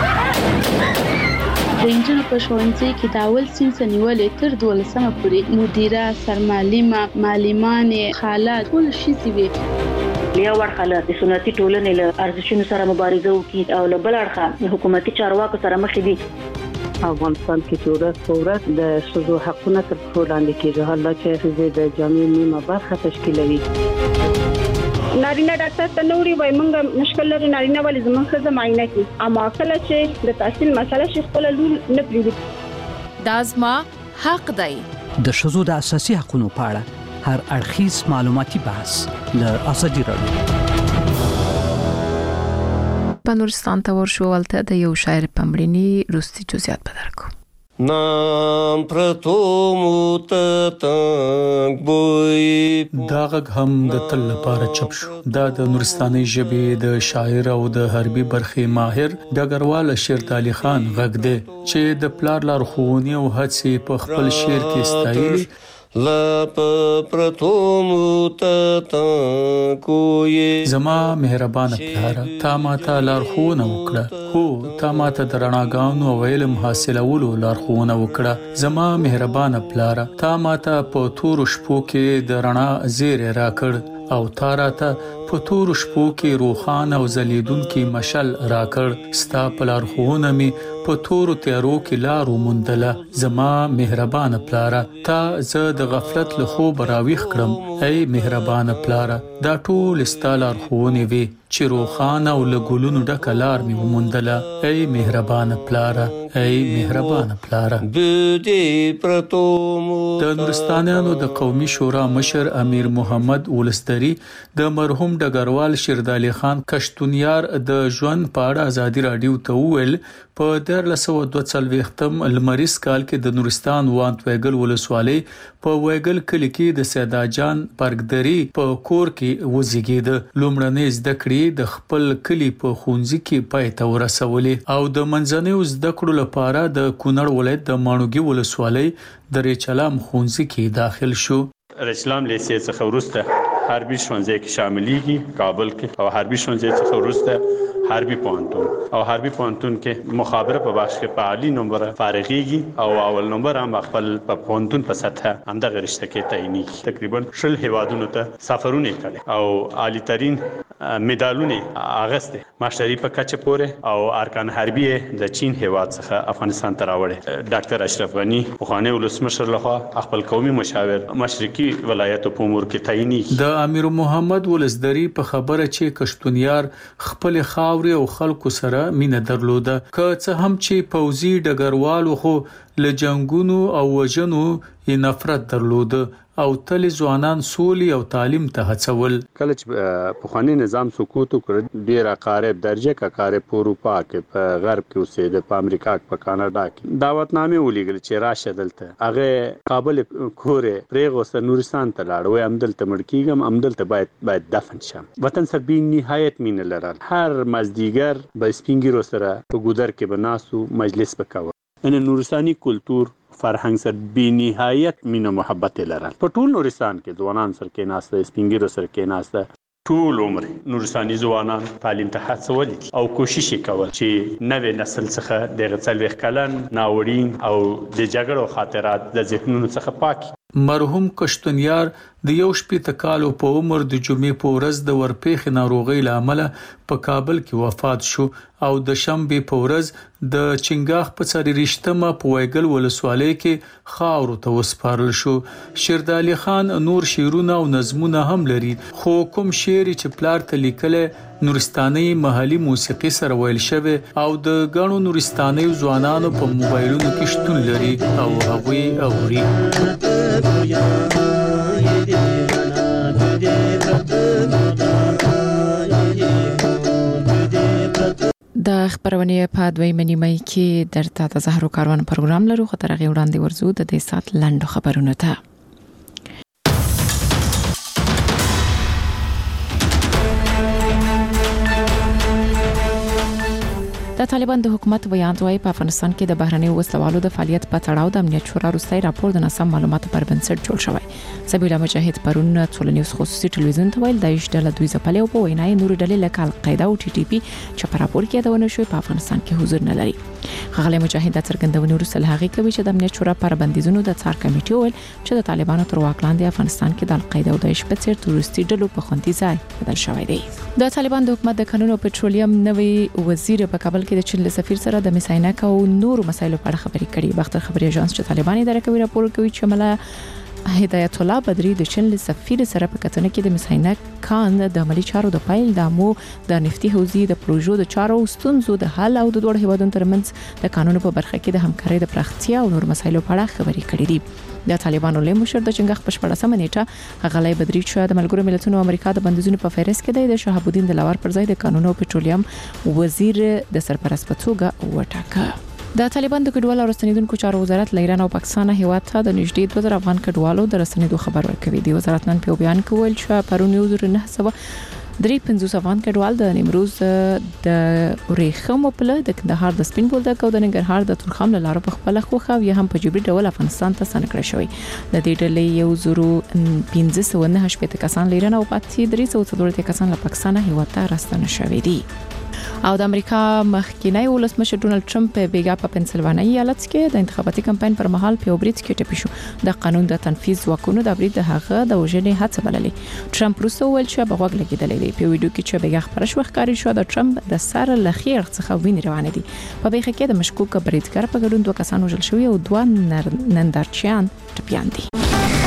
د انجنونو په ښوونځي کې د اول صنف نیولې تر دولسمه پورې مدیره، سرمعلمه، معلمانې، خاله ټول شي وي. یو ورخه د سنتي ټولنې له ارزښتونو سره مبارزه وکړي او له بل اړخه حکومتي چارواکو سره مخ دي. افغانستان کې چې ورځ په ورځ د ښځو حقونه تر پښو لاندې کېږي، حالا چې ښځې د جامع نیمه برخه تشکیلوي. نارینه ډاکټر ته نوري وای مونږ مشکل لري نارینه ولې زموږ ښځه معاینه کوي، اما کله چې د تحصیل مسله شي خپل لور نه پریږدي. دا زما حق دی. د ښځو د اساسي حقوقو په اړه هر اړخیز معلوماتي بحث له ازادي راډیو. په نورستان ته ورشو ولته د یو شاعر پمړنی روسي جزئیات بدرکو. نام پرتومو ته تنگ بوی دا غږ هم د تل لپاره چپ شو. دا د نورستاني ژبې د شاعر او د حربي برخې ماهر ډګروال شیرت علي خان غږ دی چې د پلار لارښوونې او هڅې په خپل شعر کې ستایي. لا پرتومو ته تنگ زما مهربانه پلاره، تا ماته لارښوونه وکړه، هو تا ماته د رڼاګانو او علم حاصلولو لارښوونه وکړه. زما مهربانه پلاره، تا ماته په تورو شپو کې د رڼا زیری راکړ او تا راته په تورو شپو کې روښانه او ځلیدونکي مشل راکړ. ستا په لارښوونه مې په تورو تیارو کې لار وموندله. زما مهربانه پلاره، تا زه د غفلت له خوبه راویښ کړم. ای مهربانه پلاره، دا ټول ستا لارښوونې وې چې روښانه او له ګلونو ډکه لار مې وموندله. ای مهربانه پلاره، ای مهربانه پلاره. د نورستانیانو د قومي شورا مشر امیر محمد ولستری د مرحوم ډګروال شیرت علي خان کشتونیار د ژوند په اړه ازادي راډیو ته وویل په دیارلس سوه دوه څلوېښتم لمریز کال کې د نورستان وانت ویګل ولسوالۍ په ویګل کلي کې د سیدا جان پرګدري په کور کې وزیږید. لومړنۍ زده کړې د خپل کلي په ښوونځي کې پای ته ورسولې او د منځنیو زده کړو لپاره د کونړ ولایت د ماڼوګي ولسوالۍ د ریچلام ښوونځي کې داخل شو. ریچلام لیسې څخه وروسته حربي ښوونځي کې شاملېږي کابل کې، او حربي ښوونځي څخه وروسته حربي پوهنتون او حربي پوهنتون کې مخابره په بخش کې په عالی نمبر فارغيږي او اول نمبر هم خپل په پوهنتون په سطح همدغه رشته کې تعینېږي. تقریبا شل هیوادونو ته سفرونه کړي او عالی ترين مډالونه اغسته ماشټري په کچه پورې او ارکان حربي د چین هیواد څخه افغانستان ته راوړي. ډاکټر اشرف غنی پخوانی ولسمشر لخوا خپل قومي مشاور مشرقي ولایتو په امور کې تعینېږي. د امیر محمد ولسدری په خبره چې کشتونیار خپل خاوري او خلکو سره مینه درلوده، که څه هم چې پوځي ډګروالو خو له جنگونو او وژنو یې نفرت درلوده او تل ځوانان سولې او تعلیم ته هڅول. کله چې په خواني نظام سقوط وکړ، ډیر اقارب درجه کا اقارب په اروپا کې په غرب کې اوسېد، په امریکا کې، په کاناډا کې دعوتنامې ولېږل چې راشه دلته. هغه کابل کورې پرېغوسته نورستان ته لاړ، وای همدلته مړ کېږم، همدلته باید باید دفن شم. وطن سره بې نهایت مینه لرل. هر مازدیګر به سپین ږیرو سره په ګودر کې به ناستو، مجلس به کوو. ان نورستاني کلتور فرهنګ سره بې نهایت مینه محبت لرل. په ټول نورستان کې ځوانان سره کې ناسته، سپین ږیرو سره کې ناسته، ټول عمر نورستاني ځوانان تعلیم ته هڅول او کوشش وکول چې نوې نسل څخه د څلوېښت کلن ناوړین او د جګړو خاطرات د ذهنونو څخه پاک. مرحوم کشتونیار د یو شپېته کالو په عمر د جمعې په ورځ د ورپېښې ناروغۍ له امله په کابل کې وفات شو او د شنبې په ورځ د چنګاخ په څلورشتمه په وایګل ولسوالۍ کې خاورو ته وسپارل شو. شیردالي خان نور شعرونه او نظمونه هم لري، خو کوم شعر چې پلار ته لیکل نورستاني محلي موسیقي سره ویل شوی او د غنو نورستاني ځوانانو په موبایلونو کې شتون لري او هغه اوري. د خبرونه په دویمه نیمه کې درته د زهرو کاروان پروګرام لرو، خو تر هغه وړاندې ورزو د دې سات لاندو خبرونه ته. د طالبان د حکومت بیان دوی په افغانستان کې د بهرنۍ وسلوالو د فعالیت په تړاو د امنیت شورا وروستي راپور د ناسم معلوماتو پر بنسټ جوړ شوی. سبیلا مجاهد پرون ټولنیز خصوصي ټلویزیون ته ویل د ایشډل دوی ځپلې او په وینای نور ډلې لکه القاعده او ټي ټي پی چې په راپور کې دونه شوی په افغانستان کې حضور نه لري. غلې مجاهد د څرګندونې وروسته هغه کوي چې د امنیت شورا پر بندیزونو د څار کمیټې ویل چې د طالبانو تر واک لاندې افغانستان کې د القاعده او داعش په څیر تروریستي ډلو په خوندي ځای بدل شوی دی. د طالبان د حکومت د قانون او پټرولیم نوې وزیر په کابل کې د چین له سفیر سره د میساینک او نور مسایلو په اړه خبرې کړي. بختر خبري اژانس چې طالبان اداره کوي راپور کوي چې مله هدایت الله بدری د چین له سفیر سره په کتنه کې د میساینک کان د عملی چارو د پایل د مو د نفتی حوزې د پروژو د چارو ستونزو د حل او د دوه هیوادونو ترمنځ د قانون په برخه کې د همکارۍ د پراختیا او نور مسایلو په اړه خبرې کړي دي. د طالبانو له مشر د چنګخ په شپږمه نیټه غلای بدری چې د ملګرو ملتونو امریکا د بندیزونو په فهرست کې د شهاب الدین دلاور پر ځای د قانون او پټرولیم وزیر د سرپرست په توګه وټاکه. د طالبان د کډوالو او رسنیدونکو چارو وزارت له ایران او پاکستان هیواد ته د نږدې دوه زره افغان کډوالو د رسنیدو خبر ورکوي. د وزارت نن په بیان کې ویل چې پرون یو زره نه سوه درې پنځوس افغان کډوال د نیمروز د ورېخم په له د کندهار د سپین بولدک او د ننګرهار د تورخم له لارې په خپل خوخه یا هم په جبري ډول افغانستان ته ستنه شوی. د دې ډلې یو زره پنځه سوه نه شپږ کسان له ایران او پاتې درې سوه څلور کسان له پاکستان هیواد ته راستنه شوی دي. او د امریکا مخکینی ولسمشر ډونالد ټرمپ په بیګا په پنسلوانیا ایالت کې د انتخاباتي کمپاین پر مهال په برید کې ټپي شو. د قانون د تنفيذ وکونو د برید د هغه د وژنې هڅه بللې. ټرمپ وروسته ویل چې په غوږ لګیدلې دی. په ویډیو کې چې بیګا خبره شو ښکاري شو د ټرمپ د سر لخیر څخه وینې روانې دي. په بیخه کې د مشکوک بریدګر په ګډون دوه کسان وژل شوي او دوه نندارچیان ټپيان دي.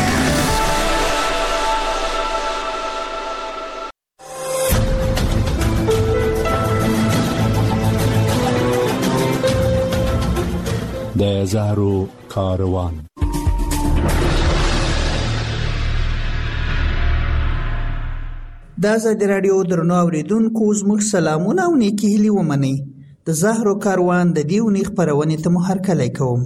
د زهرو کاروان. د آزادي رادیو درنو اوریدونکو زموږ سلامونه او نیکی هیلې ومنئ. د زهرو کاروان د دې اونۍ خپرونې ته مو هرکلی کوم.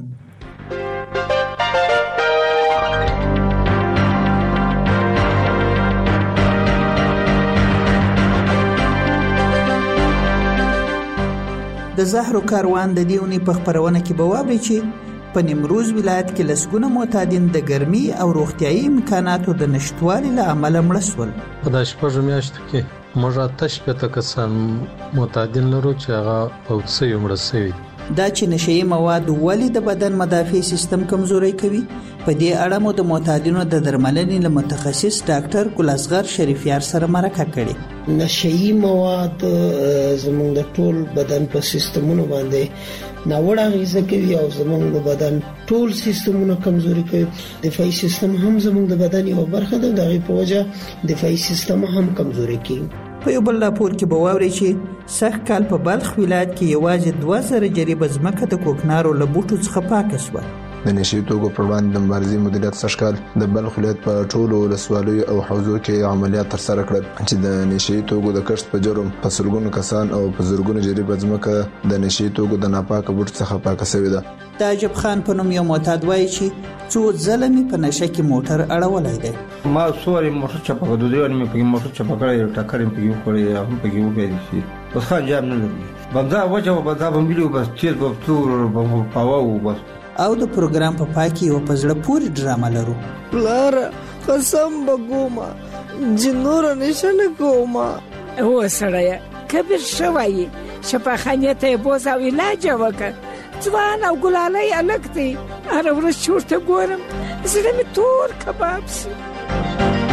د زهرو کاروان د دې اونۍ په خپرونه کې به واورئ چې په نیمروز ولایت کې لسګونه معتادین د ګرمي او روغتیايي امکاناتو د نشټوالي له امله مړه شول. په دا شپږ میاشتو کې موږ اته شپېته کسان معتادین لرو چې هغه فوت شوي مړه شوي. دا چې نشهیي مواد ولې د بدن مدافع سیستم کمزوری کوي، په دې اړه مو د معتادینو د درملنې له متخصص ډاکټر ګل اصغر شریفیار سره مرکه کړې. نشهیي مواد زموږ د ټول بدن په سیستمونو باندې ناوړه اغیزه کوي او زموږ د بدن ټول سیستمونه کمزوري کوي. دفاعي سیستم هم زموږ د بدن یو برخه ده، دغه په وجه دفاعي سیستم هم کمزوري کیږي. په یو بل راپور کې به واورئ چې سږ کال په بلخ ولایت کې یوازې دوه زره جریبه ځمکه د کوکنارو له بوټو څخه پاکه شوه. د نشي توکو پر وړاندې د مبارزې مدیریت سږ کال د بلخ ولایت په ټولو ولسوالیو او حوزو کې عملیات ترسره کړل چې د نشي توکو د کښت په جرم په سلګونو کسان او په زرګونو جریبه ځمکه د نشي توکو د ناپاکه بوټو څخه پاکه شوې ده. د عجب خان په نوم یو معتاد وایي چې څو ځله مې په نشه کې موټر اړولی دی. ما سوري موټر چپه کړو، دوی مې په موټر چپه کړی، ټکر مې په یو کړی، هم په یو کې دي. بس خان جام نه لري. بندا وجه بندا بمبلیو بس تیز په تور په پاوو بس. او د پروګرام په پای کې یو په زړه پورې ډرامه لرو. پلار قسم بګوما جنور نشه نه کوما. او سړی کبیر شوی شفاخانه ته بوز او علاج وکړ. ځوان او ګلالۍ الګ دی هر ورځ چورته ګورم زړه مې تور کباب شي.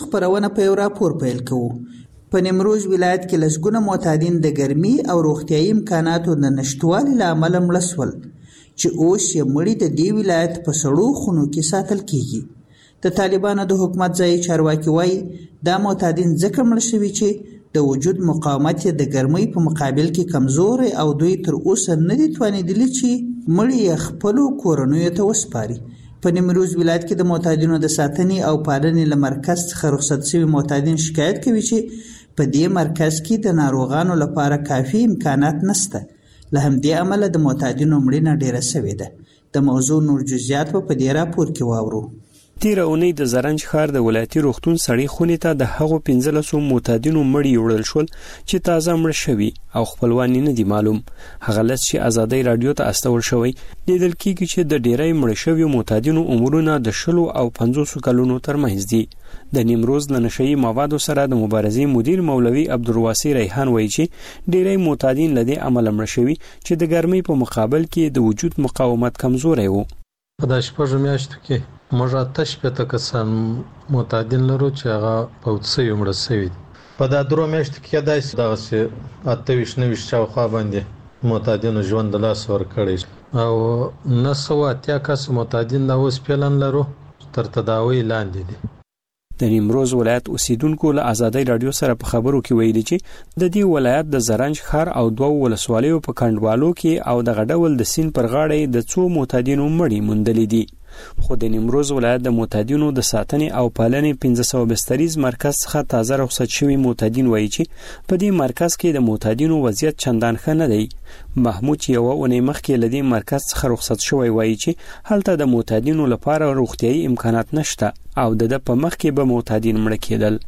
خبرونه په یو راپور پیل کوو. په نیمروز ولایت کې لسګونه معتادین د ګرمي او روغتیايي امکاناتو د نشټوالي له امله مړه شول چې اوس یې مړي د دې ولایت په سړو خونو کې ساتل کیږي. د طالبانو د حکومت ځایي چارواکي وایي دا معتادین ځکه مړه شوي چې د وجود مقاومت یې د ګرمۍ په مقابل کې کمزوري او دوی تر اوسه نه دي توانېدلي چې مړي یې خپلو کورنیو ته وسپاري. په نیمروز ولایت کې د معتادینو د ساتنې او پالنې له مرکز څخه رخصت شوي معتادین شکایت کوي چې په دې مرکز کې د ناروغانو لپاره کافي امکانات نشته. له همدې امله د معتادینو مړینه ډیره شوې ده. د موضوع نور جزئیات په دې راپور کې واورو. تیر اونۍ د زرنج ښار د ولایتي روغتون سړی خونې ته د هغو پنځلسو معتادینو مړي وړل شول چې تازه مړه شوي او خپلوان نه دي معلوم. هغه لس چې ازادۍ رادیو ته استول شوی لیدل کېږي چې د ډیری مړه شویو معتادینو عمرونه د شلو او پنځوسو کلونو ترمنځ دي. د نیمروز له نشهیي موادو سره د مبارزې مدیر مولوي عبدالواسی ریحان وایي چې ډیری معتادین له دې امله مړه شوي چې د ګرمۍ په مقابل کې د وجود مقاومت کمزوری و. په دا شپږو میاشتو کې موږ اته شپېته کسان معتادین لرو چې هغه فوت شوي مړه شوي دي. په دا درو میاشتو کې داسې دغسې اته ویشت نهه ویشت شاوخوا باندې معتادینو ژوند د لاسه ورکړی او نه سوه اتیا کسه معتادین دا اوس فعلا لرو تر تداوی لاندې دي. د نیمروز ولایت اوسیدونکو له ازادۍ رادیو سره په خبرو کې ویلي چې د دې ولایت د زرنج ښار او دوو ولسوالیو په کندوالو کې او د غډول د سین پر غاړه د څو معتادینو مړي موندلي دي. خو د نیمروز ولایت د معتادینو د ساتنې او پالنې پنځه سوه بستریز مرکز څخه تازه رخصت شوي معتادین وایي چې په دې مرکز کې د معتادینو وضعیت چندان ښه نه دی. محمود چې یوه اونۍ مخکې له دې مرکز څخه رخصت شوی وایي چې هلته د معتادینو لپاره روغتیايي امکانات نشته او د ده په مخ کې به معتادین مړه کېدل.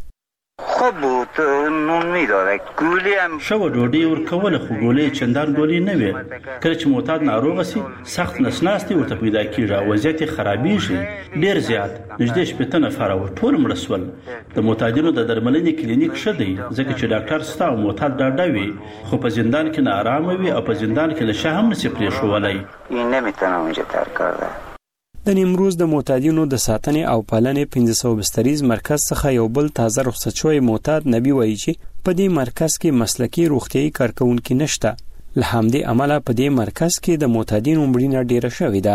خب بود نون میداره گولی هم شو ډوډۍ ورکوله خو ګولې چندان ګولې نه وي. کله چې معتاد ناروغه سي سخت نسناستي ورته پیدا کیږي، وضعیت یې خرابېږي ډېر زیات. نږدې شپېته نفره ور ټول مړه سول. د معتادینو د درملنې کلینیک ښه دی ځکه چې ډاکټر ستا او معتاد ډاډه وي، خو په زندان کې ناارامه وي او په زندان کې نشه هم نشي پرېښولی. این نمیتونه اونجا تر کرده. د نیمروز د معتادینو د ساتنې او پالنې پنځه سوه بستریز مرکز څخه یو بل تازه رخصت شوی معتاد نبی وایي چې په دې مرکز کې مسلکي روغتیايي کارکوونکي نشته. له همدې امله په دې مرکز کې د معتادینو مړینه ډیره شوې ده.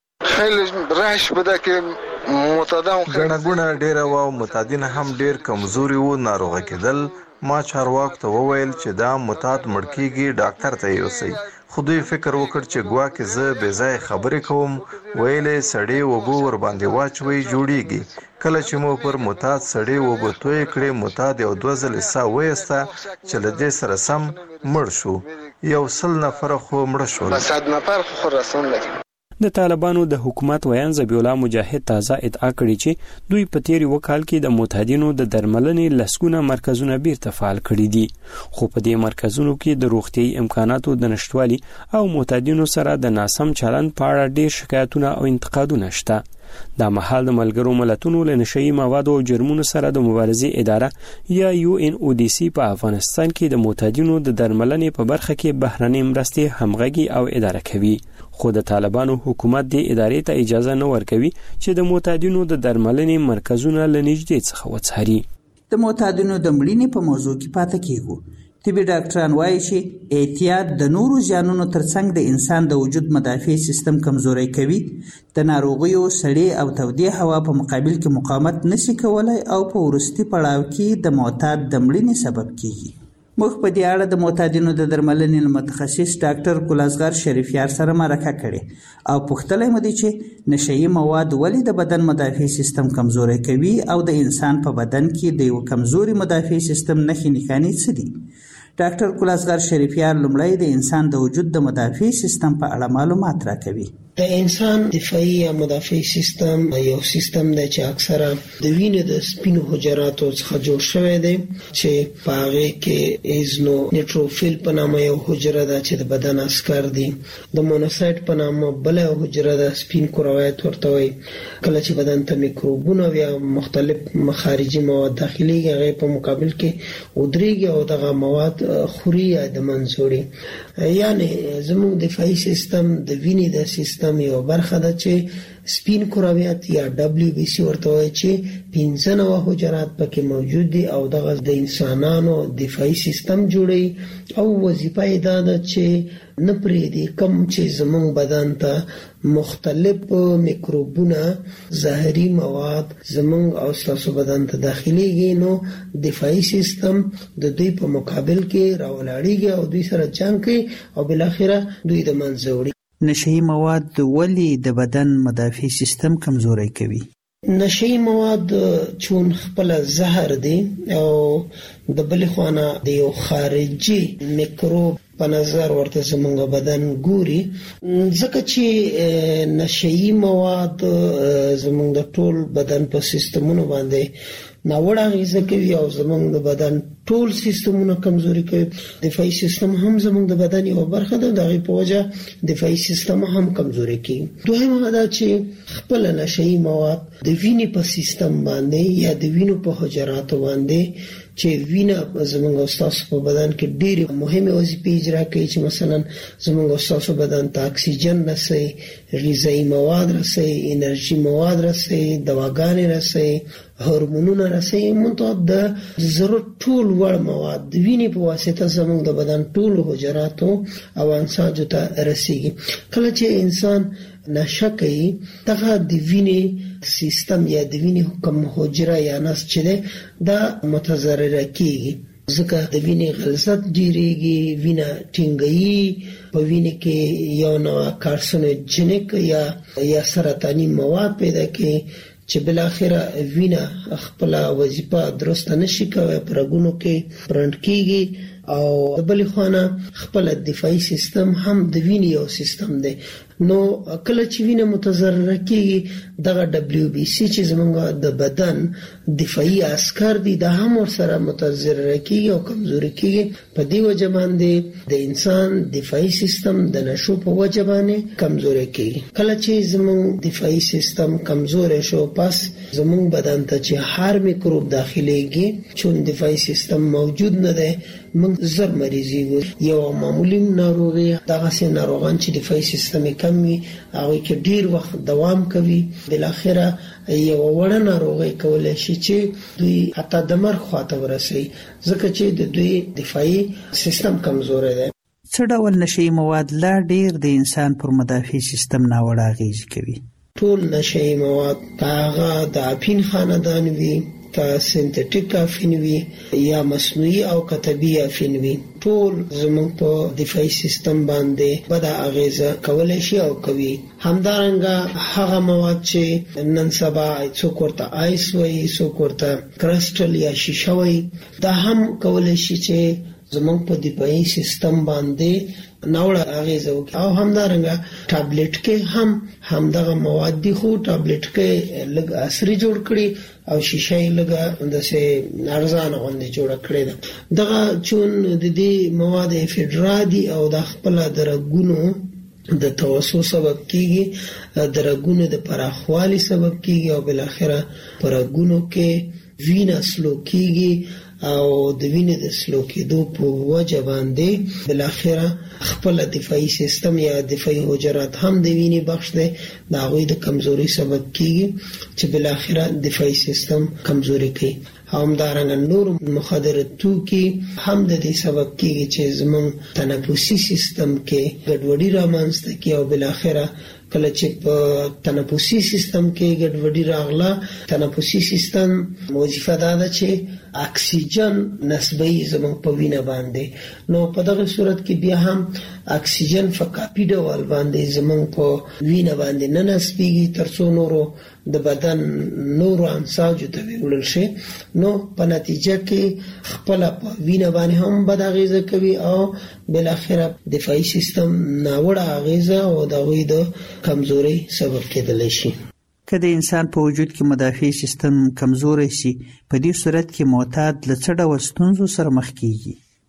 خیلی رش بوده که معتادان ګڼه ګوڼه ډیره وه او معتادین هم ډیر کمزوري وو، ناروغه کېدل. ما چارواکو ته وویل چې دا معتاد مړ کېږي ډاکټر ته یوسئ، خو دوی فکر وکړ چې ګواکې زه بې ځایه خبرې کوم. ویلې سړې اوبه ورباندې واچوئ جوړیږي. کله چې مو پر معتاد سړې اوبه توی کړې معتاد یو دوه ځلې ساه ویسته چې له دې سره سم مړ شو. یو سل نفره خو مړه شول. صد نفر خو رسون لګي. د طالبانو د حکومت ویان ذبیح الله مجاهد تازه ادعا کړې چې دوی په تیر یو کال کې د معتادینو د درملنې لسګونه مرکزونه بیرته فعال کړي دي، خو په دې مرکزونو کې د روغتیايي امکاناتو د نشټوالي او معتادینو سره د ناسم چلند په اړه ډېر شکایتونه او انتقادونه شته. دا مهال د ملګرو ملتونو له نشهیي موادو او جرمونو سره د مبارزې اداره یا یو ان او ډي سي په افغانستان کې د معتادینو د درملنې په برخه کې بهرنۍ مرستې همغږي او اداره کوي. خو د طالبانو حکومت دې ادارې ته اجازه نه ورکوي چې د معتادینو د درملنې مرکزونه له نږدې څخه وڅاري. د معتادینو د مړینې په موضوع کې پاتې کیږو. طبي ډاکټران وایي چې احتیاط د نورو زیانونو ترڅنګ د انسان د وجود مدافع سیستم کمزوری کوي. د ناروغیو سړې او تودې هوا په مقابل کې مقاومت نشي کولای او په وروستي پړاو کې د معتاد د مړینې سبب کیږي. موږ په دې اړه د معتادینو د درملنې متخصص ډاکټر ګلاسغر شریفیار سره مرکه کړې او پوښتنه مې دي چې نشهیي مواد ولې د بدن مدافع سیستم کمزوری کوي او د انسان په بدن کې د یو کمزوري مدافع سیستم نښې نښانې څه دي. ډاکټر ګلاسغر شریفیار لومړی د انسان د وجود د مدافع سیستم په اړه معلومات راکوي. د انسان دفاعي یا مدافع سیستم یو سیستم دی چې اکثره د وینې د سپینو حجراتو څخه جوړ شوی دی چې په هغه کې ایزنو نیټروفیل په نامه یو حجره ده چې د بدن عسکر دي. د مونوسایت په نامه بل یو حجره ده سپین کرویات ورته وایي. کله چې بدن ته میکروبونه یا مختلف خارجي مواد داخليږي هغه په مقابل کې ودرېږي او دغه مواد خوري یا د منځوري. یعنی زموږ دفاعي سیستم د وینې د سیستم سیستم یو برخه ده چې سپین کرویات یا دبلیو بی سی ورته وایي چې پنځه نوع حجرات پکې موجود دي او دغه د انسانانو دفاعي سیستم جوړي او وظیفه یې دا ده چې نه پرېږدي کوم چې زموږ بدن ته مختلف میکروبونه زهري مواد زموږ او ستاسو بدن ته داخليږي، نو دفاعي سیستم د دوی په مقابل کې راولاړیږي او دوی سره جنگ کوي او بالاخره دوی د منځه وړي. نشئی مواد ولې د بدن مدافع سیستم کمزوري کوي؟ نشئی مواد چون خپل زهر دي او د بل خوانه د یو خارجي میکروب په نظر ورته زموږ بدن ګوري، ځکه چې نشئی مواد زموږ د ټول بدن په سیستمونو باندې ناوړه اغیزه کوي او زموږ د بدن ټول سیستمونه کمزوري کوي. دفاعي سیستم هم زموږ د بدن یو برخه ده، دغه په وجه دفاعي سیستم هم کمزوري کوي. دویمه دا چې خپل نشئی مواد د وینې په سیستم باندې یا د وینو په حجراتو باندې چې وینه زموږ استاسو په بدن کې ډېری مهمه وظیفې اجرا کوي، چې مثلا زموږ استاسو بدن ته اکسیجن رسي، غذایی مواد رسي، انرژي مواد رسي، دواګانې رسي، هورمونونه رسي، منتها د ضرورت ټول وړ مواد د وینې په واسطه زموږ د بدن ټول حجراتو او انساجو ته رسیږي. کله چې انسان نشه کوي دغه د وینې سیستم یا د وینې کوم حجره یا نسج ده دا متضرر کیږي، ځکه د وینې غلظت ډیریږي، وینه ټینګي، په وینې کې یو نوع کارسینوجنیک یا یا سرطاني مواد پیدا کوي چې بل اخره وینه خپل وظیفه درسته نشي کوي، پرګونو کې برند کیږي او بل خوانه خپل دفاعي سیستم هم د وینې یو سیستم دی. نو کله چې وینه متضرر کیږي دغه دبلیو بی سی چې زمونږ د بدن دفاعي عسكر دي دا هم ورسره متضرر کیږي او کمزوري کیږي. په دې وجه باندې د انسان دفاعي سیستم د نشو په وجه باندې کمزوري کیږي. کله چې زمونږ دفاعي سیستم کمزوري شو پس زمونږ بدن ته چې هر میکروب داخليږي چون دفاعي سیستم موجود نه دی موږ زر مریضي وي. یو معمولی ناروغي دغه سي ناروغان چې دفاعي سیستم کمی هغه کې ډیر وخت دوام کوي، بل اخره یو وړه ناروغي کولای شي چې دوی حتی د مرګ خواته ورسي، ځکه چې د دوی دفاعي سیستم کمزور دی. څه ډول نشئی مواد لا ډیر د انسان پر مدافع سیستم ناوړه اغیز کوي؟ ټول نشئی مواد هغه د اپین خاندان وي، کا سنتیټیک افین وی یا مصنوعي او کتبي افین وی، ټول زموږ په دفاعي سیستم باندې بد اغیزه کولای شي او کوي. همدارنګه هغه مواد چې نن سبا څوک ورته آیس وایي، څوک ورته کرسټل یا شیشه وایي، دا هم کولای شي چې زموږ په دفاعي سیستم باندې ناوړه اغیزه وکړي. او همدارنګه ټابلیټ کې هم همدغه مواد دي، خو ټابلیټ کې لږ عصري جوړ کړي او شیشه یې لږه داسې ارزانه غوندې جوړه کړې ده. دغه چون د دې مواد افیډرا دي او د خپل د رګونو د توسو سبب کیږي، د رګونو د پراخوالي سبب کیږي او بل اخره پرګونو کې وینه سلو کیږي او د وینې د سلو کېدو په وجه باندې بل اخره خپل دفاعي سیستم یا دفاعي حجرات هم د وینې بخش دی، د هغوی د کمزوري سبب کیږي چې بل اخره دفاعي سیستم کمزوري کوي. همدارنګه نور مخدر توکي هم د دې سبب کیږي چې زموږ تنفسي سیستم کې ګډوډي رامنځته کوي او بل اخره کله چې په تنفسي سیستم کې ګډوډي راغله، تنفسي سیستم وظیفه ده چې اکسیجن نسبی زموږ په وینه باندې، نو په دغه صورت کې بیا هم اکسیجن فقاپی ډول باندې زموږ په وینه باندې نه نسبیږي ترڅو نورو د بدن نورو انساجو ته وړل شي، نو په نتیجه کې خپل په وینه باندې هم بد اغیزه کوي او بل اخره دفاعي سیستم ناوړه اغیزه او دغه د کمزوري سبب کېدلی شي. که د انسان په وجود کې مدافع سیستم کمزوري شي په دې صورت کې معتاد له څه ډول ستونزو سره مخ کیږي؟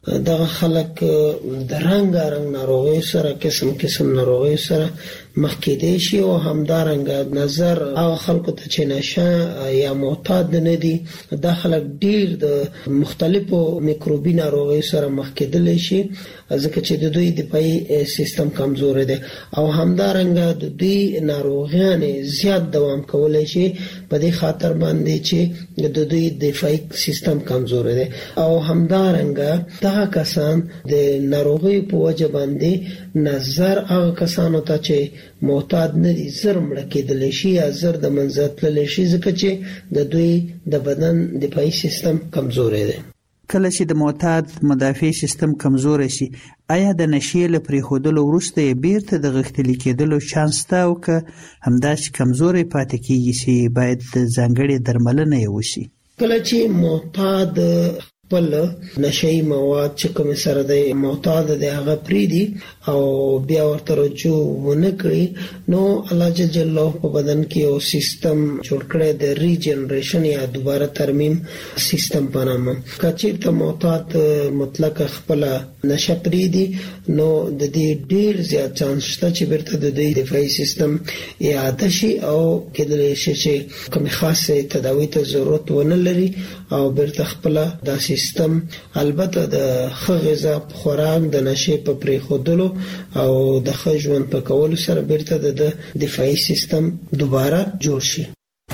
دغه خلک د رنګ رنګ ناروغي سره قسم قسم ناروغي سره مخ کېدې شي او همدارنګه نظر هغه خلکو ته چې نشه یا معتاد نه دي دا خلک ډیر د مختلفو میکروبي ناروغي سره مخ کېدل شي ځکه چې د دوی دفاعي سیستم کمزور دی او همدارنګه د دوی ناروغیان زیات دوام کولای شي په دې خاطر باندې چې د دوی دفاعي سیستم کمزور دی او همدارنګه دا کسان د ناروغي په وجه باندې نظر هغه کسانو ته چې معتاد نه دي زر مړه کېدل شي یا زر د منځه تللی شي ځکه چې د دوی د بدن دفاعي سیستم کمزوری دی. کله چې د معتاد مدافع سیستم کمزور شي آیا د نشې له پرېښودلو وروسته یې بیرته د غښتلي کېدلو چانس شته او که همداسې کمزوری پاتې کېږي چې باید ځانګړې درملنه یې وشي؟ کله چې معتاد خپل نشئی مواد چې کوم سره د معتاد د هغه پریدي او بیا ورته رجوع ونه کړي نو الله جل جلاله په بدن کې یو سیستم جوړ کړی د ریجنریشن یا دوباره ترمیم سیستم په نامه. که چېرته معتاد مطلق خپل نشه پریدي نو د دې ډیر زیات چانس شته چې بیرته د دې دفاعي سیستم اعاده شي او کېدلی شي چې کوم خاصه تداوی ته ضرورت ونه لري او بیرته خپل دا سیستم البته د ښه غذا خوراک د نشې په پرېښودلو او د ښه ژوند په کولو سره بیرته د دفاعي سیستم دوباره جوړ شي.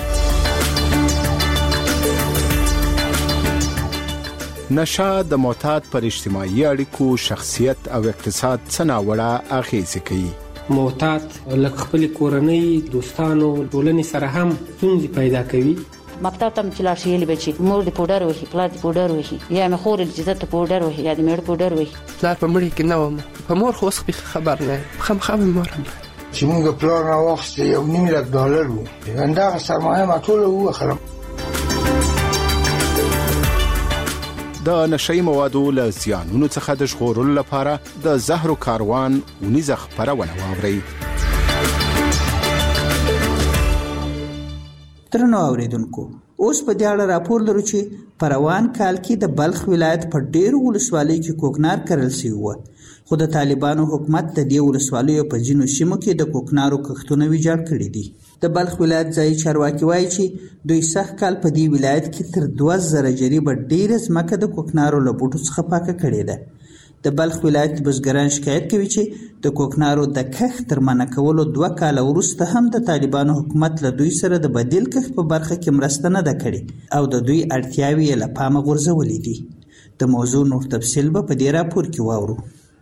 نشه د معتاد پر اجتماعي اړیکو، شخصیت او اقتصاد څه ناوړه اغېزې کوي. معتاد لکه خپل کورنۍ، دوستانو، ټولنې سره هم ستونزې پیدا کوي. مکتب ته چې لاړ شي یې به چې مور دې پوډر وهي، پلار دې پوډر وهي، یا مې خور دې چې ته پوډر وهي یا دې مېړه پوډر وهي. پلار په مړي کې نه وم، په مور خو اوس خبر نه یم، خامخا مې مور هم چې موږ پلار راواخیستی یو نیم لک ډالر و، همدغه سرمایه ما ټوله ووخلم. د نشئی موادو له زیانونو څخه د ژغورلو لپاره د زهرو کاروان ونیزه خپرونه واورئ. درنو اوریدونکو، اوس په دې اړه راپور لرو چې په روان کال کې د بلخ ولایت په ډېرو ولسوالیو کې کوکنار کرل شوي وو، خو د طالبانو حکومت د دې ولسوالیو په ځینو سیمو کې د کوکنارو کښتونه ویجاړ کړي دي. د بلخ ولایت ځایي چارواکي وایي چې دوی سږ کال په دې ولایت کې تر دوه زره جریبه ډېره ځمکه د کوکنارو له بوټو څخه پاکه کړې ده. د بلخ ولایت بزګران شکایت کوي چې د کوکنارو د کښت تر منع کولو دوه کاله وروسته هم د طالبانو حکومت له دوی سره د بدیل کښت په برخه کې مرسته نه ده کړې او د دوی اړتیاوې یې له پامه غورځولې دي. د موضوع نور تفصیل به په دې راپور کې واورو.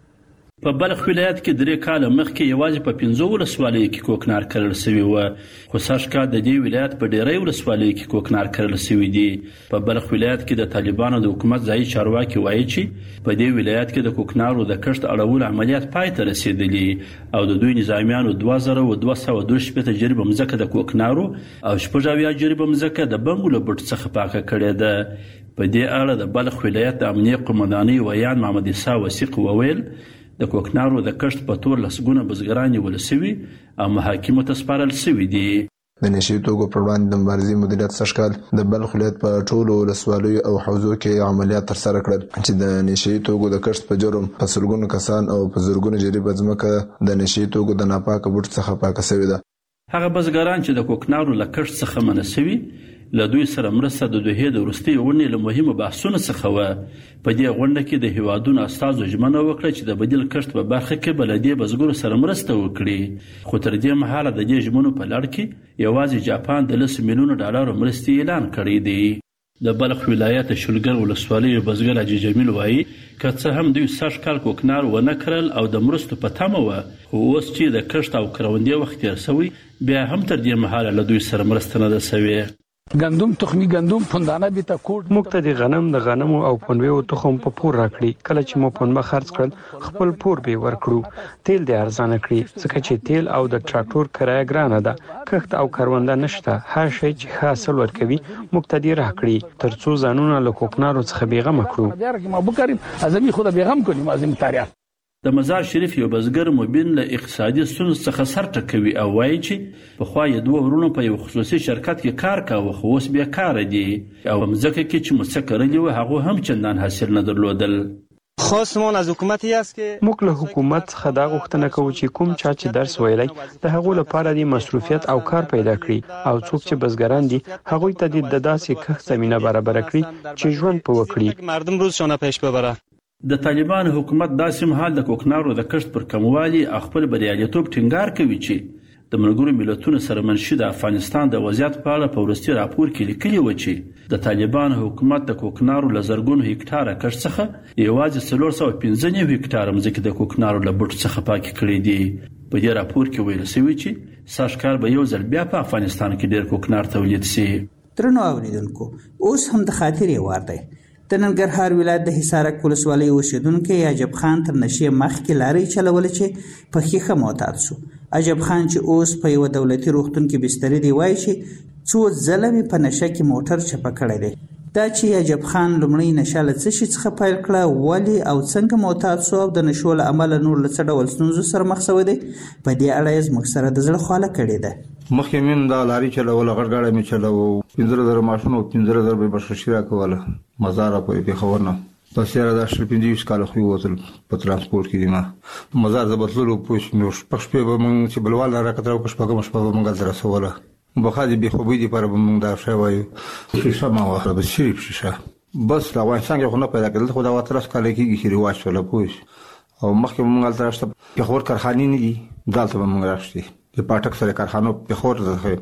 په بلخ ولایت کې درې کاله مخکې یوازې په پنځو ولسوالیو کې کوکنار کرل شوي وو، خو سږ کال د دې ولایت په ډېری ولسوالیو کې کوکنار کرل شوي دي. په بلخ ولایت کې د طالبانو د حکومت ځایي چارواکي وایي چې په دې ولایت کې د کوکنارو د کښت اړولو عملیات پای ته رسېدلي او د دوی نظامیانو دوه زره او دوه سوه دوه شپېته جریبه مځکه د کوکنارو او شپږ اویا جریبه مځکه د بنګو له بوټو څخه پاکه کړې ده. په دې اړه د بلخ ولایت د امنیې قومندانۍ ویان محمد عیسی وثیق وویل د کوکنارو د کښت په تور لسګونه بزګران نیول شوي او محاکمو ته سپارل شوي دي. د نشي توکو پر وړاندې د مبارزې مدیریت سږ کال د بلخ ولایت په ټولو ولسوالیو او حوزو کې عملیات ترسره کړل چې د نشي توکو د کښت په جرم په سلګونو کسان او په زرګونو جریبه ځمکه د نشي توکو د ناپاکه بوټو څخه پاکه شوې ده. هغه بزګران چې د کوکنارو له کښت څخه منع شوي له دوی سره مرسته د دوحې د وروستۍ غونډې له مهمو بحثونو څخه وه. په دې غونډه کې د هیوادونو استازو ژمنه وکړه چې د بدیل کښت په برخه کې به له دې بزګرو سره مرسته وکړي، خو تر دې مهاله د دې ژمنو په لړ کې یوازې جاپان د لس میلیونو ډالرو مرستې اعلان کړی دی. د بلخ ولایت شلګر ولسوالیو بزګر حاجي جمیل وایي که څه هم دوی سږ کال کوکنار ونه کرل او د مرستو په تمه وه، خو اوس چې د کښت او کروندې وخت تېر شوی بیا هم تر دې مهاله له دوی سره مرسته نه ده شوې. گندم تخمی گندم پوندانه به تا کوټ موږ ته د غنم د غنمو او پنبهو تخم په پور راکړي. کله چې مو پنبه خرڅ کړل خپل پور به ورکړو. تیل دې ارزانه کړي ځکه چې تیل او د ټراکټور کرایه ګرانه ده. کښت او کرونده نشته. هر شی چې حاصل ورکوي موږ ته دې راکړي ترڅو ځانونه له کوکنارو څخه بیغمه کړو. بیا راکې ما بکریم ازمي خود بیغم کنیم ازم تاریخ. د مزار شریف یو بزګر مبین له اقتصادي ستونزو څخه سر ټکوي او وایي چې پخوا یې دوه ورونو په یو خصوصي شرکت کې کار کاوه خو اوس بیکاره دي او په مځکه کې چې مو څه کرلي وو هغو هم چندان حاصل نه درلودل. خواستمان از حکومتی است که موږ له حکومت څخه دا غوښتنه کوو چې کوم چا چې درس ویلی د هغو لپاره د مصروفیت او کار پیدا کړي او څوک چې بزګران دي هغوی ته د داسې کښت زمینه برابر کړي چې ژوند په وکړي مردم روزشان پیش ببره. د طالبان حکومت داسې مهال د کوکنارو د کښت پر کموالي او خپل بریالیتوب ټینګار کوي چې د ملګرو ملتونو سره منشي د افغانستان د وضعیت په اړه په وروستي راپور کې لیکلي و چې د طالبان حکومت د کوکنارو له زرګونو هکټاره کښت څخه یوازې څلور سوه پنځه نوي هکټاره مځکې د کوکنارو له بوټو څخه پاکې کړې دي. په دې راپور کې ویل شوي چې سږ کال به یو ځل بیا په افغانستان کې ډېر کوکنار تولید شي. درنو اوریدونکو، اوس هم د خاطرې وار دی. د ننګرهار ولایت د حصارک ولسوالۍ اوسیدونکی عجب خان تر نشې مخکې لارې چلولې چې په ښیښه معتاد شو. عجب خان چې اوس په یو دولتي روغتون کې بسترې دی وایي چې څو ځله مې په نشه کې موټر چپه کړی دی. دا چې عجب خان لومړی نشه له څه شي څخه پیل کړه، ولې او څنګه معتاد شو او د نشو له امله نور له څه ډول ستونزو سره مخ شوی دی، په دې اړه یې زموږ سره د زړه خواله کړې ده. مخکې مې دا لارې چلوله، غټ ګاډی مې چلوه، پنځه زره ماشین او پنځه زره به بشرشي راکوله مزار پورې پېښور نه. بس یاره دا شل پنځه ویشت کاله خو ووتل په ترانسپورټ کې دي. ما مزار زه بتللو پوه شوم، شپږ شپې به موږ چې بلوال نه راکتل او شپږمه شپه به موږ هلته رسوله. بخا د بېخوبۍ دپاره به موږ دا شی وایو شیشه ما واخله، بس شریف شیشه. بس له افغانستان کې خو نه پیدا کېدل، خو دا اتلس کاله کېږي چې رواج شوله پوه شو. او مخکې به موږ هلته راشته پېښور کارخانې نه دي، دلته به موږ راشتې د پاټک سره کارخانو پېښور ته ښه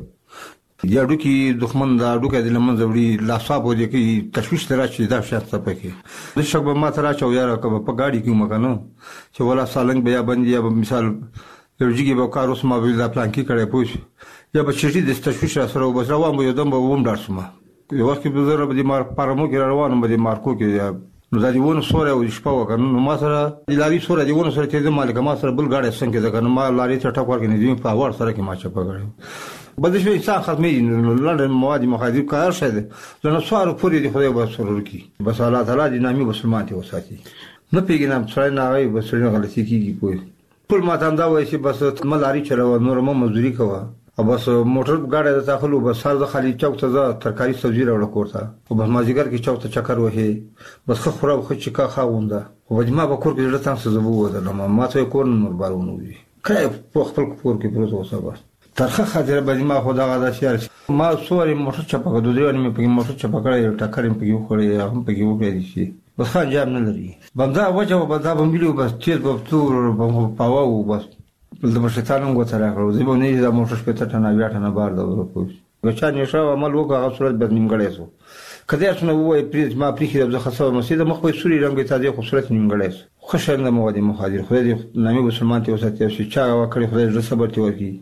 د اډوکي دښمن د اډوکي د لمن زوړي لاسا په دې کې تشويش تر راځي دا شات څه پکې د شک به ما تر راځو یاره که په گاډي کې مکنه چې ولا سالنګ بیا باندې یا مثال یوځيږي به کار اوس ما ویل دا پلان کې کړي پوه یا به چټي د تشويش سره وبس روان به یودم به ووم دارسمه یو وخت به زره به مار پارمو کې روانم به مارکو کې نو دا دیونه سوره او شپه وکنه نو ما سره د لاري سوره دیونه سره ته د مالک ما سره بل گاډي څنګه ده کنه ما لاري ته ټاک ورکنه دی په اور سره کې ما چپه کړی بده شو انسان ختمي لندن مواد مخادر کار شته لنه سوار پوری دی خدای به سرور کی بس الله تعالی دی نامي مسلمان ته وساتي نه پیګنم څای نه وي بس نه غلطي کیږي کوی ټول ما ته دا وایي چې بس ملاري چلو نور مو مزدوري کوه او بس موټر گاډي ته داخلو بس سر د خالي چوک ته ترکاری سبزی راوړ کوړه او بس مازیګر کې چوک ته چکر وهي بس خو خورا خو چې کا خاونده او بجما به کور کې ډېر تاسو زبو ودل ما ته کور نور بارونو وي کای په خپل کور کې پروت اوسه بس ترخه خاطر به ما خدا غدا شهر ما سوري موټر چپا دوه درې مې په موټر چپا کړی ټکر مې په خوري هم په یو کې دي بس خان جام نه لري بمدا وجه بمدا بملو بس تیر په تور په پاو بس د مشتانم غوته راغلو زه به نه د موټر په ټنه بیا ټنه بار دا ورکوي غچا نشه عمل وکړه صورت به نیمګړې سو کله چې نو وای پریز ما پریخي د خاصه مسجد مخ په سوري رنگ ته د خوبصورت نیمګړې سو خوشاله مواد مخادر خدای دې نامي مسلمان ته وساتي چې چا وکړي خدای دې صبر ته ورکړي.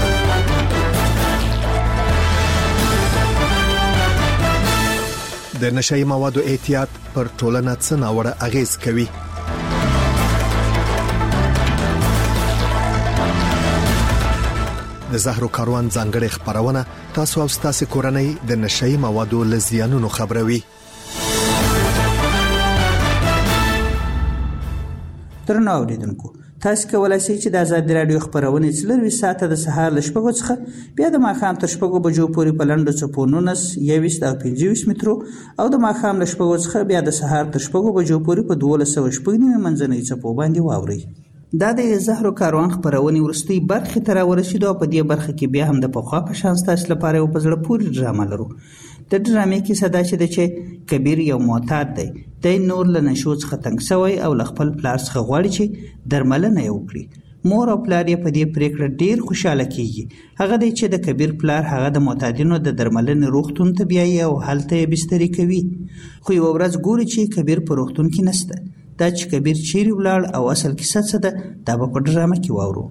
د نشئی موادو احتیاط پر ټولنه څه ناوړه اغیز کوي؟ د زهرو کاروان ځانګړي خبرونه تاسو او تاسو کورنۍ د نشئی موادو لزیانونو خبروي. درنو اوریدونکو، تاسو کولای شئ چې د آزاد رادیو خبرونه څلور ساعته د سهار ل شپږو څخه بیا د ماښام تر شپږو بجو پورې په لنډو څپو نولس یوویشت او پنځه ویشت مترو او د ماښام له شپږو څخه بیا د سهار تر شپږو بجو پورې په دولس سوه شپږ نیمې منځنۍ څپو باندې واورئ. دا د زهرو کاروان خبرونه ورستي برخه تر ورسېدو په دې برخه کې بیا هم د پخوا په شان تاسو لپاره یو پزړه پوری ډرامه لرو. د ډرامې کې صدا چې د چې کبیر یو معتاد دی، د نور له نشو څخه تنګ شوی او ل خپل پلار څخه غواړي چې درملنه یې وکړي. مور او پلار یې په دې پریکړه ډیر خوشاله کیږي. هغه دی چې د کبیر پلار هغه د معتادینو د درملنې روغتون ته بیایي او هلته یې بستري کوي. خو یو ورځ ګوري چې کبیر په روغتون کې نشته. دا چې کبیر چیرې ولاړ او اصل کیسه څه ده دا به په ډرامه کې واورو.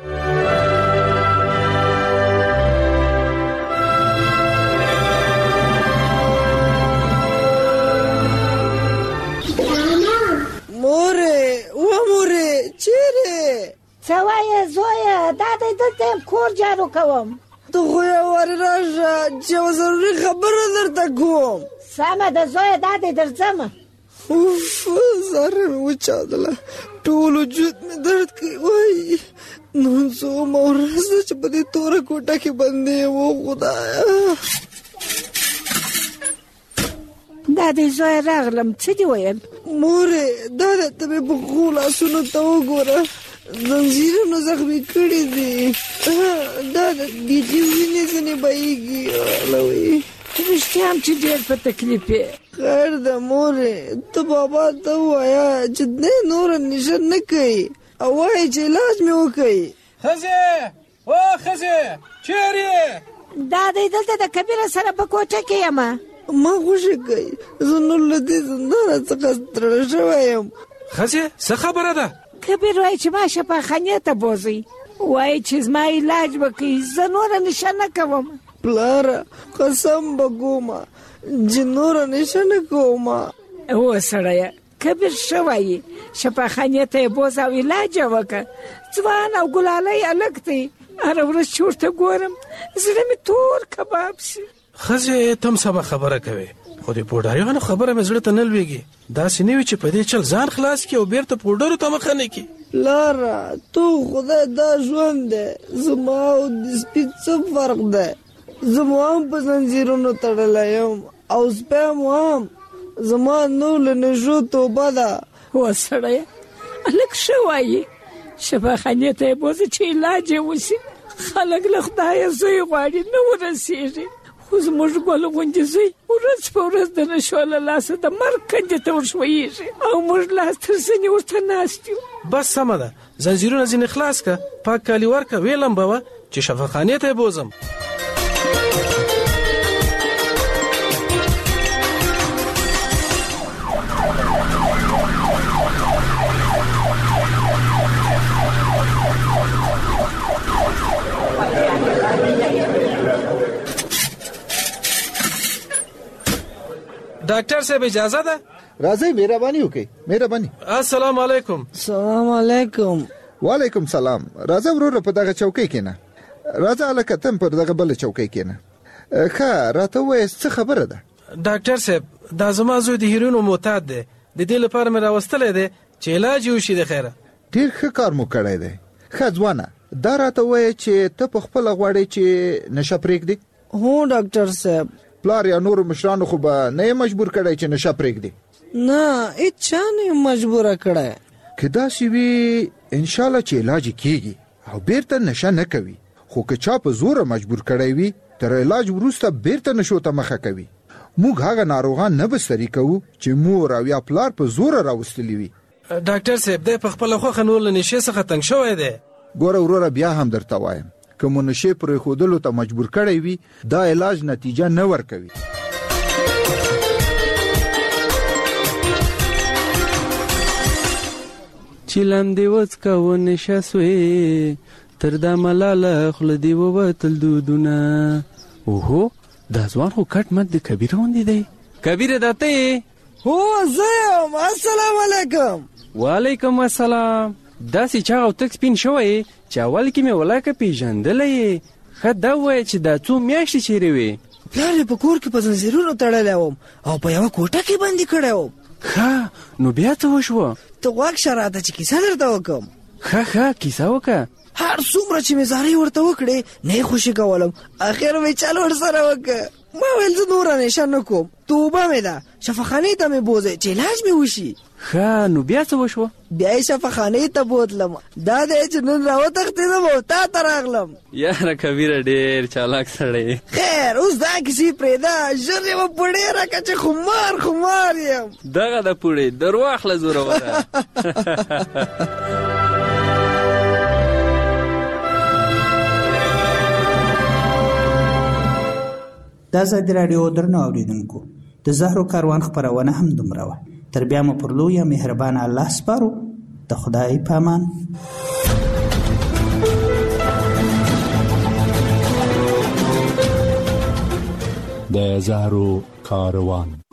مورې و مورې چیرې څه وایې زویه؟ دا دی دلته یم کور جارو کوم. ته خو یې ور راشه چې یوه ضروري خبره درته کوم. سمه ده زویه، دا دی درځمه. اوف زهره مې وچاودله، ټول وجود مې درد کوي. وایي نن څومره ورځ ده چې په دې توره کوټه کې بندي یم. خدایه دا دی زوی راغلم څه دې ویل؟ مورې دا د ته مې په ښو لاسونو ته وګوره زنځیرونو زخمي کړي دي دا د بیخي وینې ځینې بهیږي لوی رښتیا هم چې ډېر په تکلیف یې خیر ده مورې ته بابا ته ووایه چې دی نوره نشه نه کوي او وایي چې علاج مې وکوي. ښځې او ښځې چیرې یې؟ دا دی دلته د کبیره سره په کوټه کې یم. ما خوشي کوي زه نور له دې زندانه څخه ستړی شوی یم. ښځې څه خبره ده؟ کبیر وایي چې ما شفاخانې ته بوځئ وایي چې زما علاج وکړي زه نوره نشه نه کوم. پلاره قسم به کومه چې نوره نشه نه کوم. هو سړیه کبیر ښه وایي شفاخانې ته یې بوځه او علاج یې وکړه. ځوان او ګلالی هلک دی هره ورځ چې ورته ګورم زړه مې تور کباب شي. ښځې ته هم سمه خبره کوې خو د پوډاریانو خبره مې زړه ته نه لوېږي. داسې نه وي چې په دې چل ځان خلاص کړي او بېرته پوډرو ته مخه نه کړي. پلاره تو خدای دا ژوند دی زما او د سپي څه فرق دی؟ زما هم په زنځیرونو تړلی یم او سپی هم زما نور له نشو توبه ده. هو سړیه هلک ښه وایي شفاخانې ته یې بوځه چې علاج یې وشي. خلک له خدایه زوی غواړي نه ورسېږي خو زموږ ګل غوندې زوی ورځ په ورځ د نشو له لاسه د مرګ کندې ته ورښویېږي او موږ لاس تر زنې ورته ناست یو. بس سمه ده زنځیرونه ځینې خلاص که پاک کالي ورکه ویې لمبوه چې شفاخانې ته یې بوځم. ډاکټر صاحب اجازه ده؟ راځئ مهرباني وکړئ مهرباني. السلام علیکم. سلام علیکم. وعلیکم سلام. راځه وروره په دغه چوکۍ کېنه. راځه هلکه ته هم پر دغه بله چوکۍ کېنه. ښه راته ووایه څه خبره ده؟ ډاکټر صاحب دا زما زوی د هیروینو معتاد دی د دې لپاره مې راوستلی دی چې علاج یې وشي. د خیره ډېر ښه کار مو کړی دی. ښه ځوانه دا راته ووایه چې ته په خپله غواړې چې نشه پرېږدې؟ هو ډاکټر صاحب. پلار یا نورو مشرانو خو به نه یې مجبور کړی چې نشه پرېږدې؟ نه هېڅ چا نه یې مجبوره کړی. که داسې وي انشاءالله چې علاج کېږي او بیرته نشه نه کوي. خو که چا په زوره مجبور کړی وي تر علاج وروسته بیرته نشو ته مخه کوي. موږ هغه ناروغان نه بستري کوو چې مور او یا پلار په زوره راوستلی وي. ډاکټر صاحب دی په خپله خوښه نور له نشې څخه تنګ شوی دی. ګوره وروره بیا هم درته وایم که مو نشې پرېښودلو ته مجبور کړی وي دا علاج نتیجه نه ورکوي. چې لاندې وڅکه ونشه سوې تر دا ملاله خوله دې ووتل دودونه. اوهو دا ځوان خو کټ مټ د کبیره غوندې دی. کبیره دا ته یې؟ هو زه یم. السلام علیکم. وعلیکم السلام. داسې چاغ او تک سپین شوی چې اول کې مې ولاکه پېژندلی یې. ښه دا ووایه چې دا څو میاشتې چیرې وې؟ پلار یې په کور کې په زنځیرونو تړلی وم او په یوه کوټه کې بندي کړی وم. ښه نو بیا څه وشوه؟ ته غوږ شه راته چې کیسه درته وکړم. ښه ښه کیسه وکړه. هر څومره چې مې زارۍ ورته وکړې نه یې خوشي کولم. اخر مې چل ورسره وکړه. ما ویل زه نوره نشه نه کوم توبه مې ده شفاخانې ته مې بوځئ چې علاج مې وشي. ښه نو بیا څه وشوه؟ بیا یې شفاخانې ته بوتلم. دا دی چې نن راوتښتېدم او تا ته راغلم. یاره کبیره ډېر چالاک سړی. خیر اوس دا کیسې پرېږده ژر یوه پوډۍ راکړه چې خمار خمار یم. دغه د پوډۍ در واخله زوروره. د ازادي راډیو درنو اورېدونکو د زهرو کاروان خپرونه هم دومره وه. تر بیا مو پر لویه مهربانه الله سپارو. د خدای په امان. د زهرو کاروان